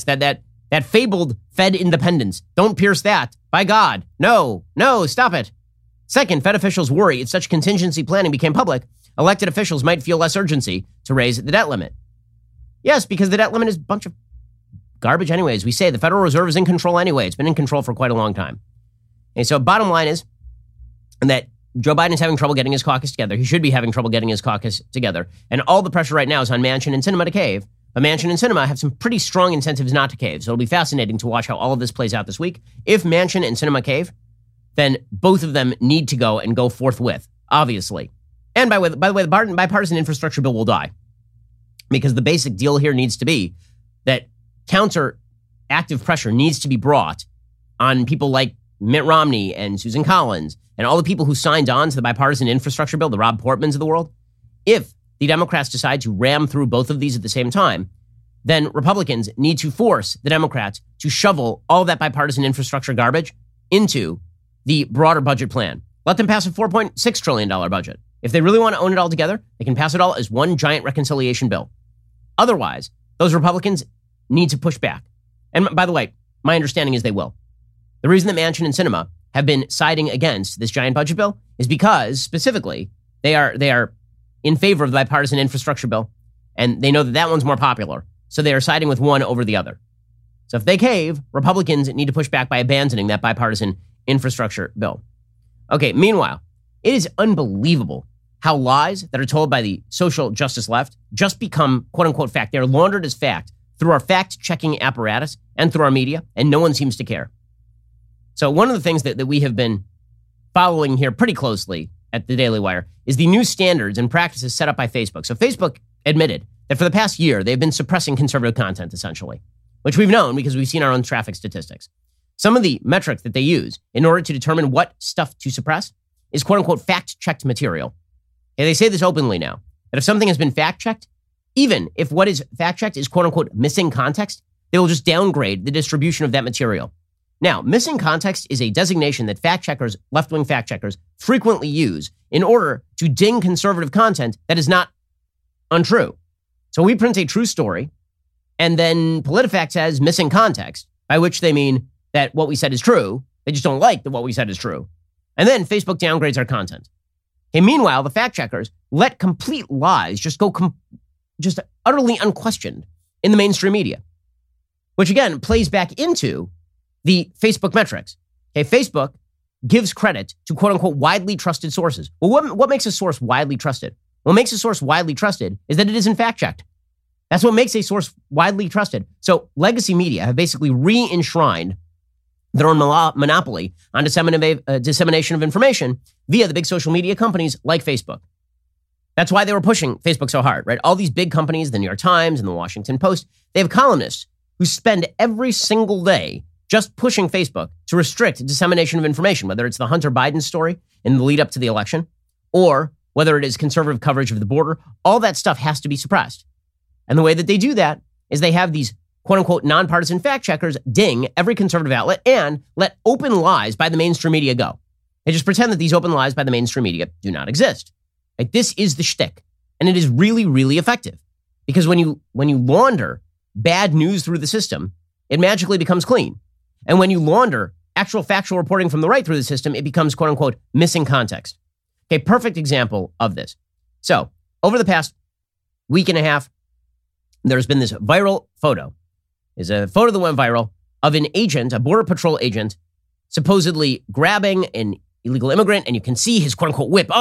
that fabled Fed independence. Don't pierce that. By God. No, stop it. Second, Fed officials worry if such contingency planning became public, elected officials might feel less urgency to raise the debt limit. Yes, because the debt limit is a bunch of garbage anyways. We say the Federal Reserve is in control anyway. It's been in control for quite a long time. And so bottom line is that Joe Biden is having trouble getting his caucus together. He should be having trouble getting his caucus together. And all the pressure right now is on Manchin and Sinema to cave. But Manchin and Sinema have some pretty strong incentives not to cave. So it'll be fascinating to watch how all of this plays out this week. If Manchin and Sinema cave, then both of them need to go and go forthwith, obviously. And by the way, the bipartisan infrastructure bill will die. Because the basic deal here needs to be that counter-active pressure needs to be brought on people like Mitt Romney and Susan Collins and all the people who signed on to the bipartisan infrastructure bill, the Rob Portmans of the world. If the Democrats decide to ram through both of these at the same time, then Republicans need to force the Democrats to shovel all that bipartisan infrastructure garbage into the broader budget plan. Let them pass a $4.6 trillion budget. If they really want to own it all together, they can pass it all as one giant reconciliation bill. Otherwise, those Republicans need to push back. And by the way, my understanding is they will. The reason that Manchin and Sinema have been siding against this giant budget bill is because, specifically, they are in favor of the bipartisan infrastructure bill, and they know that that one's more popular. So they are siding with one over the other. So if they cave, Republicans need to push back by abandoning that bipartisan infrastructure bill. Okay, meanwhile, it is unbelievable how lies that are told by the social justice left just become quote-unquote fact. They are laundered as fact through our fact-checking apparatus and through our media, and no one seems to care. So one of the things that we have been following here pretty closely at the Daily Wire is the new standards and practices set up by Facebook. So Facebook admitted that for the past year, they've been suppressing conservative content, essentially, which we've known because we've seen our own traffic statistics. Some of the metrics that they use in order to determine what stuff to suppress is quote-unquote fact-checked material. And they say this openly now, that if something has been fact-checked, even if what is fact-checked is quote-unquote missing context, they will just downgrade the distribution of that material. Now, missing context is a designation that fact-checkers, left-wing fact-checkers, frequently use in order to ding conservative content that is not untrue. So we print a true story, and then PolitiFact says missing context, by which they mean that what we said is true. They just don't like that what we said is true. And then Facebook downgrades our content. Okay, meanwhile, the fact-checkers let complete lies just go just utterly unquestioned in the mainstream media, which again plays back into the Facebook metrics. Okay, Facebook gives credit to quote unquote widely trusted sources. Well, what makes a source widely trusted? What makes a source widely trusted is that it isn't fact checked. That's what makes a source widely trusted. So legacy media have basically re-enshrined their own monopoly on dissemination of information via the big social media companies like Facebook. That's why they were pushing Facebook so hard, right? All these big companies, the New York Times and the Washington Post, they have columnists who spend every single day just pushing Facebook to restrict dissemination of information, whether it's the Hunter Biden story in the lead up to the election, or whether it is conservative coverage of the border. All that stuff has to be suppressed. And the way that they do that is they have these quote unquote nonpartisan fact checkers ding every conservative outlet and let open lies by the mainstream media go. They just pretend that these open lies by the mainstream media do not exist. Like, this is the shtick. And it is really, really effective. Because when you launder bad news through the system, it magically becomes clean. And when you launder actual factual reporting from the right through the system, it becomes quote unquote missing context. Okay, perfect example of this. So over the past week and a half, there's been this viral photo. There's a photo that went viral of an agent, a Border Patrol agent, supposedly grabbing an illegal immigrant, and you can see his quote unquote whip.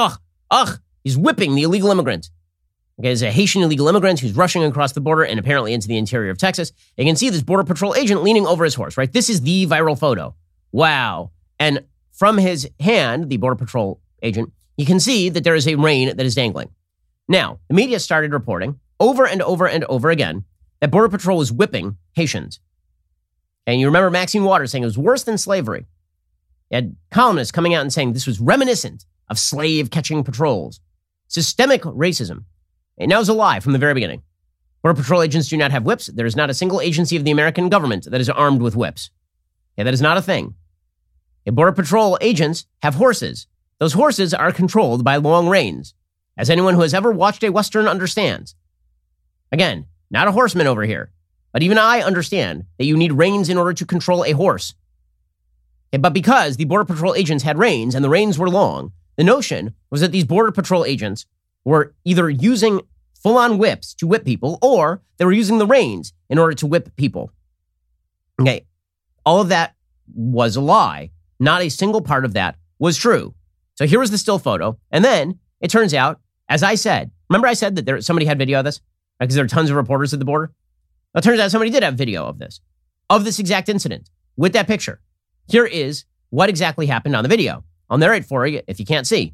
He's whipping the illegal immigrant. Okay, there's a Haitian illegal immigrant who's rushing across the border and apparently into the interior of Texas. You can see this Border Patrol agent leaning over his horse, right? This is the viral photo. Wow. And from his hand, the Border Patrol agent, you can see that there is a rein that is dangling. Now, the media started reporting over and over and over again that Border Patrol was whipping Haitians. And you remember Maxine Waters saying it was worse than slavery. You had columnists coming out and saying this was reminiscent of slave-catching patrols. Systemic racism. And that was a lie from the very beginning. Border Patrol agents do not have whips. There is not a single agency of the American government that is armed with whips. Okay, that is not a thing. Okay, Border Patrol agents have horses. Those horses are controlled by long reins, as anyone who has ever watched a Western understands. Again, not a horseman over here, but even I understand that you need reins in order to control a horse. Okay, but because the Border Patrol agents had reins and the reins were long, the notion was that these Border Patrol agents were either using full-on whips to whip people, or they were using the reins in order to whip people. Okay, all of that was a lie. Not a single part of that was true. So here was the still photo, and then it turns out, as I said, remember I said that somebody had video of this? Because there are tons of reporters at the border? Well, it turns out somebody did have video of this exact incident, with that picture. Here is what exactly happened on the video. I'll narrate for you if you can't see.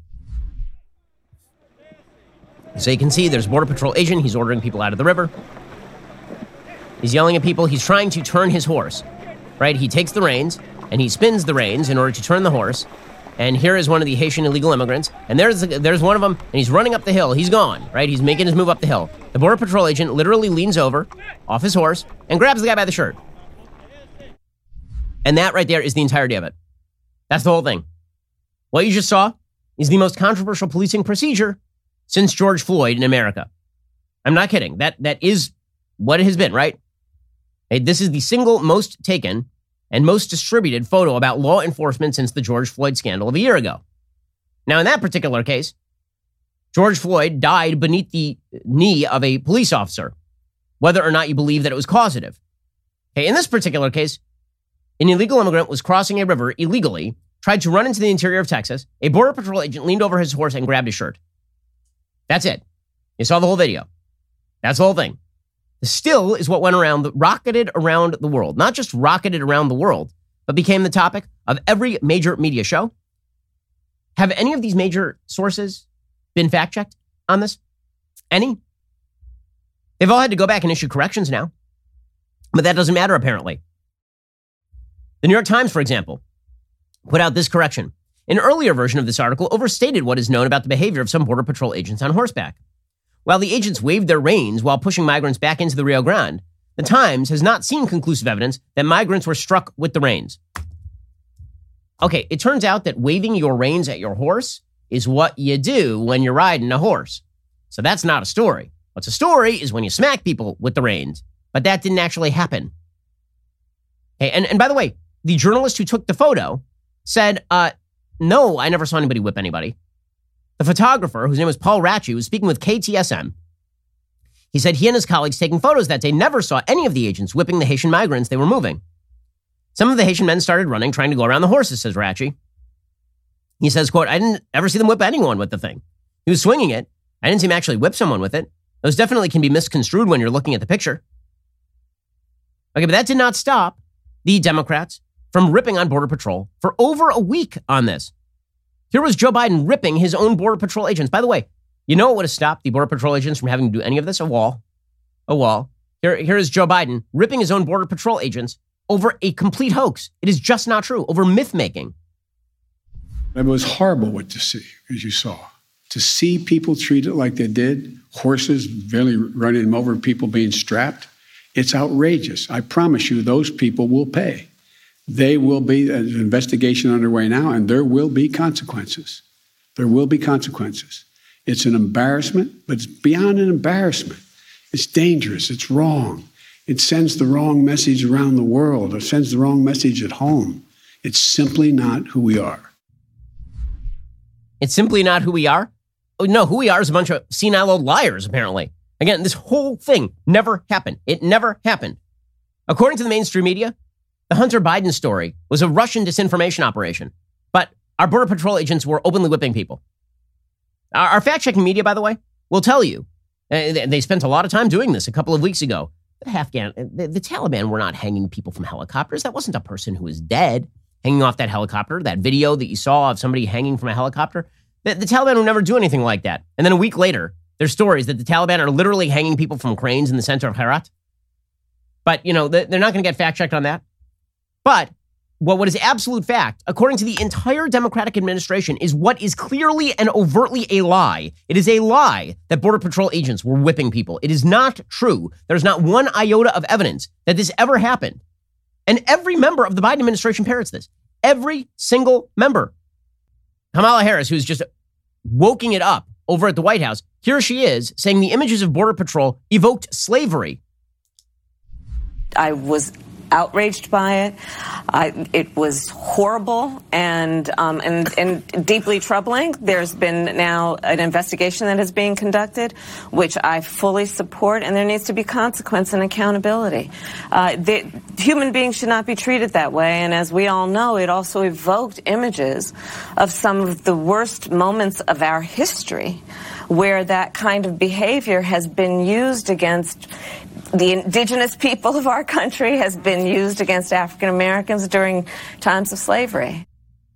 So you can see there's a Border Patrol agent. He's ordering people out of the river. He's yelling at people. He's trying to turn his horse, right? He takes the reins and he spins the reins in order to turn the horse. And here is one of the Haitian illegal immigrants. And there's one of them, and he's running up the hill. He's gone, right? He's making his move up the hill. The Border Patrol agent literally leans over off his horse and grabs the guy by the shirt. And that right there is the entirety of it. That's the whole thing. What you just saw is the most controversial policing procedure since George Floyd in America. I'm not kidding. That is what it has been, right? Hey, this is the single most taken and most distributed photo about law enforcement since the George Floyd scandal of a year ago. Now, in that particular case, George Floyd died beneath the knee of a police officer, whether or not you believe that it was causative. Okay, in this particular case, an illegal immigrant was crossing a river illegally, tried to run into the interior of Texas. A Border Patrol agent leaned over his horse and grabbed his shirt. That's it. You saw the whole video. That's the whole thing. The still is what went around, rocketed around the world. Not just rocketed around the world, but became the topic of every major media show. Have any of these major sources been fact-checked on this? Any? They've all had to go back and issue corrections now. But that doesn't matter, apparently. The New York Times, for example, put out this correction. An earlier version of this article overstated what is known about the behavior of some Border Patrol agents on horseback. While the agents waved their reins while pushing migrants back into the Rio Grande, the Times has not seen conclusive evidence that migrants were struck with the reins. Okay, it turns out that waving your reins at your horse is what you do when you're riding a horse. So that's not a story. What's a story is when you smack people with the reins, but that didn't actually happen. Okay, and by the way, the journalist who took the photo said, no, I never saw anybody whip anybody. The photographer, whose name was Paul Ratchey, was speaking with KTSM. He said he and his colleagues taking photos that day never saw any of the agents whipping the Haitian migrants they were moving. Some of the Haitian men started running, trying to go around the horses, says Ratchey. He says, quote, I didn't ever see them whip anyone with the thing. He was swinging it. I didn't see him actually whip someone with it. Those definitely can be misconstrued when you're looking at the picture. Okay, but that did not stop the Democrats from ripping on Border Patrol for over a week on this. Here was Joe Biden ripping his own Border Patrol agents. By the way, you know what would have stopped the Border Patrol agents from having to do any of this? A wall. A wall. Here is Joe Biden ripping his own Border Patrol agents over a complete hoax. It is just not true. Over myth-making. It was horrible what to see, as you saw. To see people treated like they did, horses barely running them over, people being strapped, it's outrageous. I promise you those people will pay. They will be, an investigation underway now, and there will be consequences. There will be consequences. It's an embarrassment, but it's beyond an embarrassment. It's dangerous. It's wrong. It sends the wrong message around the world. It sends the wrong message at home. It's simply not who we are. It's simply not who we are? Oh, no, who we are is a bunch of senile old liars, apparently. Again, this whole thing never happened. It never happened. According to the mainstream media, the Hunter Biden story was a Russian disinformation operation. But our Border Patrol agents were openly whipping people. Our fact-checking media, by the way, will tell you, they spent a lot of time doing this a couple of weeks ago. The Taliban were not hanging people from helicopters. That wasn't a person who was dead hanging off that helicopter. That video that you saw of somebody hanging from a helicopter, the Taliban would never do anything like that. And then a week later, there's stories that the Taliban are literally hanging people from cranes in the center of Herat. But, you know, they're not going to get fact-checked on that. But what is absolute fact, according to the entire Democratic administration, is what is clearly and overtly a lie. It is a lie that Border Patrol agents were whipping people. It is not true. There's not one iota of evidence that this ever happened. And every member of the Biden administration parrots this. Every single member. Kamala Harris, who's just woking it up over at the White House, here she is saying the images of Border Patrol evoked slavery. I was outraged by it. It was horrible and deeply troubling. There's been now an investigation that is being conducted, which I fully support, and there needs to be consequence and accountability. Human beings should not be treated that way, and as we all know, it also evoked images of some of the worst moments of our history where that kind of behavior has been used against the indigenous people of our country, has been used against African Americans during times of slavery.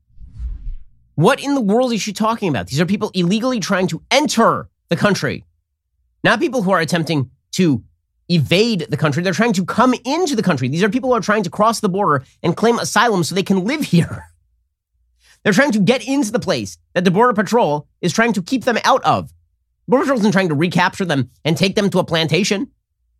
What in the world is she talking about? These are people illegally trying to enter the country, not people who are attempting to evade the country. They're trying to come into the country. These are people who are trying to cross the border and claim asylum so they can live here. They're trying to get into the place that the Border Patrol is trying to keep them out of. Border Patrol isn't trying to recapture them and take them to a plantation.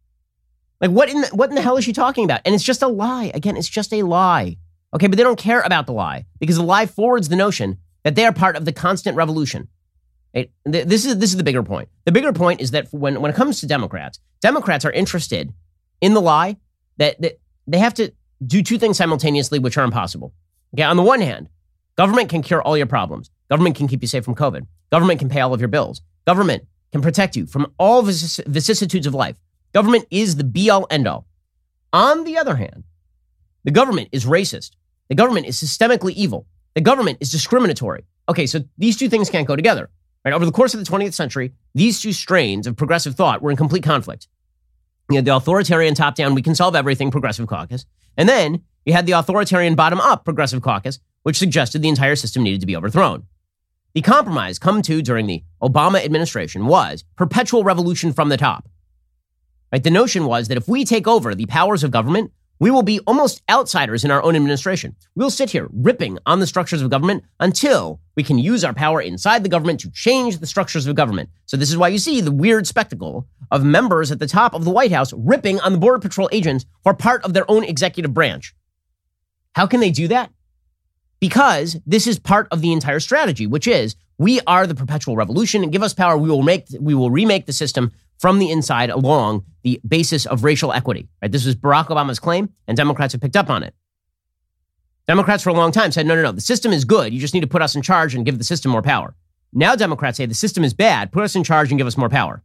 Like, what in the hell is she talking about? And it's just a lie. Again, it's just a lie. Okay, but they don't care about the lie because the lie forwards the notion that they are part of the constant revolution. Right? This is the bigger point. The bigger point is that when it comes to Democrats are interested in the lie that they have to do two things simultaneously, which are impossible. Okay, on the one hand, government can cure all your problems. Government can keep you safe from COVID. Government can pay all of your bills. Government can protect you from all vicissitudes of life. Government is the be-all, end-all. On the other hand, the government is racist. The government is systemically evil. The government is discriminatory. Okay, so these two things can't go together. Right? Over the course of the 20th century, these two strains of progressive thought were in complete conflict. You had the authoritarian top-down, we can solve everything, progressive caucus. And then you had the authoritarian bottom-up progressive caucus, which suggested the entire system needed to be overthrown. The compromise come to during the Obama administration was perpetual revolution from the top. Right? The notion was that if we take over the powers of government, we will be almost outsiders in our own administration. We'll sit here ripping on the structures of government until we can use our power inside the government to change the structures of government. So this is why you see the weird spectacle of members at the top of the White House ripping on the Border Patrol agents who are part of their own executive branch. How can they do that? Because this is part of the entire strategy, which is we are the perpetual revolution, and give us power, we will remake the system from the inside along the basis of racial equity. Right? This was Barack Obama's claim, and Democrats have picked up on it. Democrats for a long time said, no, the system is good. You just need to put us in charge and give the system more power. Now Democrats say the system is bad. Put us in charge and give us more power.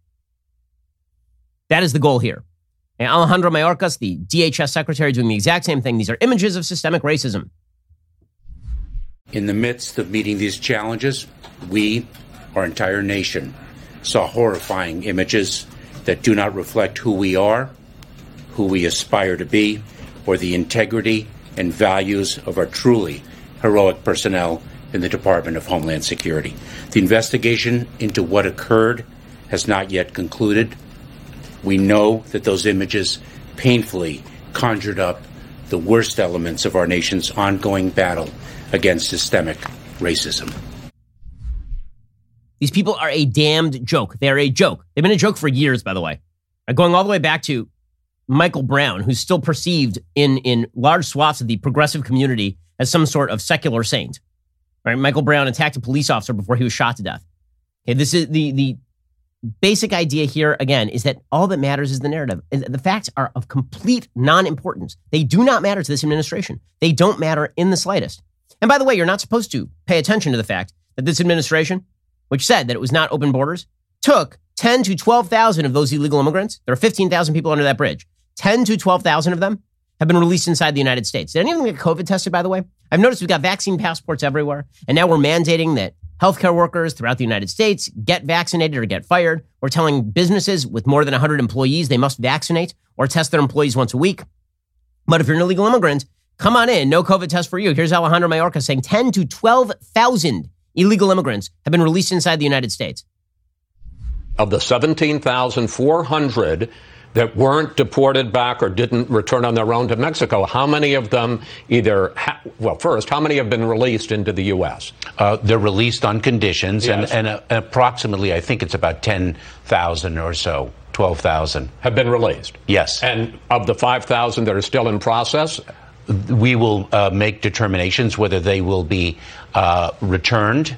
That is the goal here. And Alejandro Mayorkas, the DHS secretary, doing the exact same thing. These are images of systemic racism. In the midst of meeting these challenges, we, our entire nation, saw horrifying images that do not reflect who we are, who we aspire to be, or the integrity and values of our truly heroic personnel in the Department of Homeland Security. The investigation into what occurred has not yet concluded. We know that those images painfully conjured up the worst elements of our nation's ongoing battle against systemic racism. These people are a damned joke. They're a joke. They've been a joke for years, by the way. Going all the way back to Michael Brown, who's still perceived in large swaths of the progressive community as some sort of secular saint. Right? Michael Brown attacked a police officer before he was shot to death. Okay, this is the basic idea here, again, is that all that matters is the narrative. And the facts are of complete non-importance. They do not matter to this administration. They don't matter in the slightest. And by the way, you're not supposed to pay attention to the fact that this administration, which said that it was not open borders, took 10 to 12,000 of those illegal immigrants. There are 15,000 people under that bridge. 10 to 12,000 of them have been released inside the United States. Did any of them get COVID tested, by the way? I've noticed we've got vaccine passports everywhere. And now we're mandating that healthcare workers throughout the United States get vaccinated or get fired. We're telling businesses with more than 100 employees they must vaccinate or test their employees once a week. But if you're an illegal immigrant, come on in. No COVID test for you. Here's Alejandro Mayorkas saying 10 to 12,000 illegal immigrants have been released inside the United States. Of the 17,400 that weren't deported back or didn't return on their own to Mexico, how many of them first, how many have been released into the U.S.? They're released on conditions, yes. and approximately, I think it's about 10,000 or so, 12,000. Have been released? Yes. And of the 5,000 that are still in process? We will make determinations whether they will be returned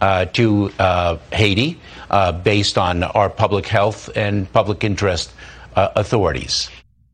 to Haiti based on our public health and public interest authorities.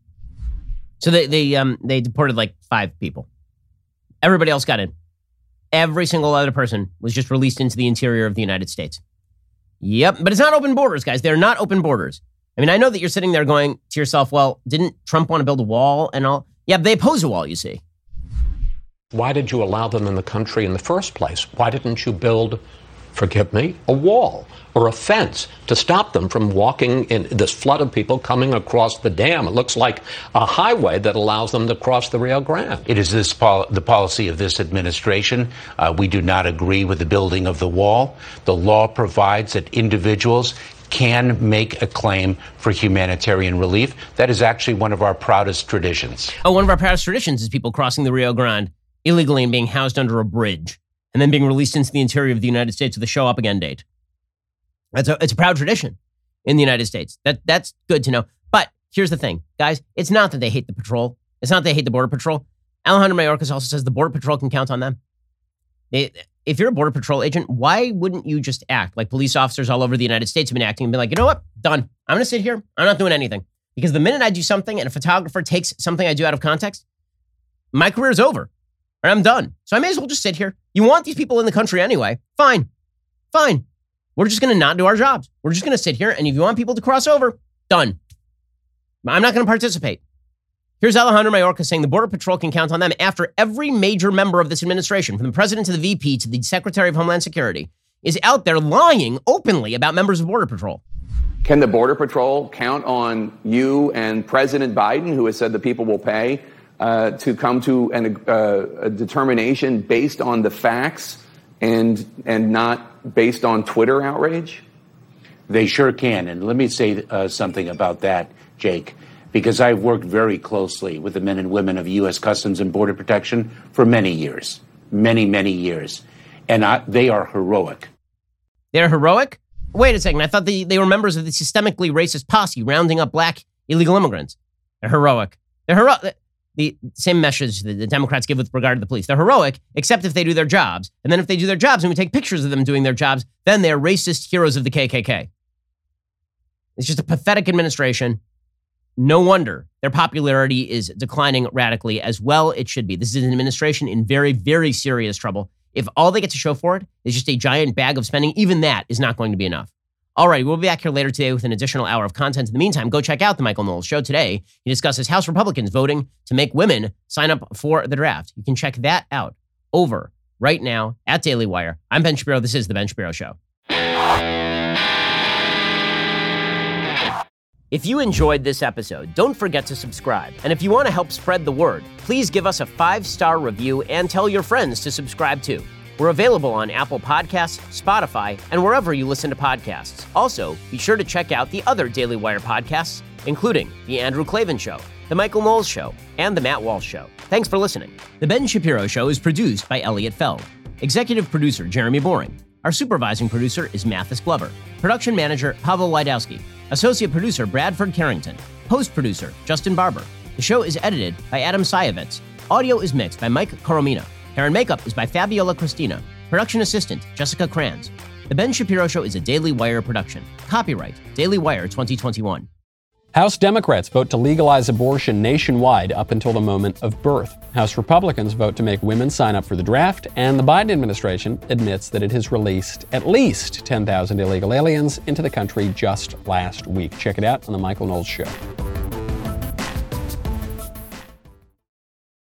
So they deported like 5 people. Everybody else got in. Every single other person was just released into the interior of the United States. Yep, but it's not open borders, guys. They're not open borders. I mean, I know that you're sitting there going to yourself, well, didn't Trump want to build a wall and all? Yeah, they oppose a wall, you see. Why did you allow them in the country in the first place? Why didn't you build, forgive me, a wall or a fence to stop them from walking in this flood of people coming across the dam? It looks like a highway that allows them to cross the Rio Grande. It is the policy of this administration. We do not agree with the building of the wall. The law provides that individuals can make a claim for humanitarian relief. That is actually one of our proudest traditions. Oh, one of our proudest traditions is people crossing the Rio Grande illegally and being housed under a bridge and then being released into the interior of the United States with a show up again date. It's a proud tradition in the United States. That's good to know. But here's the thing, guys. It's not that they hate the patrol. It's not that they hate the Border Patrol. Alejandro Mayorkas also says the Border Patrol can count on them. If you're a Border Patrol agent, why wouldn't you just act like police officers all over the United States have been acting and be like, you know what? Done. I'm going to sit here. I'm not doing anything. Because the minute I do something and a photographer takes something I do out of context, my career is over. Or I'm done. So I may as well just sit here. You want these people in the country anyway. Fine. We're just going to not do our jobs. We're just going to sit here. And if you want people to cross over, done. I'm not going to participate. Here's Alejandro Mayorkas saying the Border Patrol can count on them after every major member of this administration, from the president to the VP to the Secretary of Homeland Security, is out there lying openly about members of Border Patrol. Can the Border Patrol count on you and President Biden, who has said the people will pay, to come to a determination based on the facts and not based on Twitter outrage? They sure can. And let me say something about that, Jake, because I've worked very closely with the men and women of U.S. Customs and Border Protection for many years, many years. And they are heroic. They're heroic? Wait a second. I thought they were members of the systemically racist posse rounding up black illegal immigrants. They're heroic. They're heroic. The same message that the Democrats give with regard to the police. They're heroic, except if they do their jobs. And then if they do their jobs and we take pictures of them doing their jobs, then they're racist heroes of the KKK. It's just a pathetic administration. No wonder their popularity is declining radically, as well it should be. This is an administration in very, very serious trouble. If all they get to show for it is just a giant bag of spending, even that is not going to be enough. All right, we'll be back here later today with an additional hour of content. In the meantime, go check out The Michael Knowles Show. Today, he discusses House Republicans voting to make women sign up for the draft. You can check that out over right now at Daily Wire. I'm Ben Shapiro. This is The Ben Shapiro Show. If you enjoyed this episode, don't forget to subscribe. And if you want to help spread the word, please give us a 5-star review and tell your friends to subscribe too. We're available on Apple Podcasts, Spotify, and wherever you listen to podcasts. Also, be sure to check out the other Daily Wire podcasts, including The Andrew Klavan Show, The Michael Knowles Show, and The Matt Walsh Show. Thanks for listening. The Ben Shapiro Show is produced by Elliot Feld. Executive producer, Jeremy Boring. Our supervising producer is Mathis Glover. Production manager, Pavel Wydowski. Associate producer, Bradford Carrington. Post-producer, Justin Barber. The show is edited by Adam Sayevitz. Audio is mixed by Mike Coromina. Hair and makeup is by Fabiola Cristina. Production assistant, Jessica Kranz. The Ben Shapiro Show is a Daily Wire production. Copyright, Daily Wire 2021. House Democrats vote to legalize abortion nationwide up until the moment of birth. House Republicans vote to make women sign up for the draft, and the Biden administration admits that it has released at least 10,000 illegal aliens into the country just last week. Check it out on The Michael Knowles Show.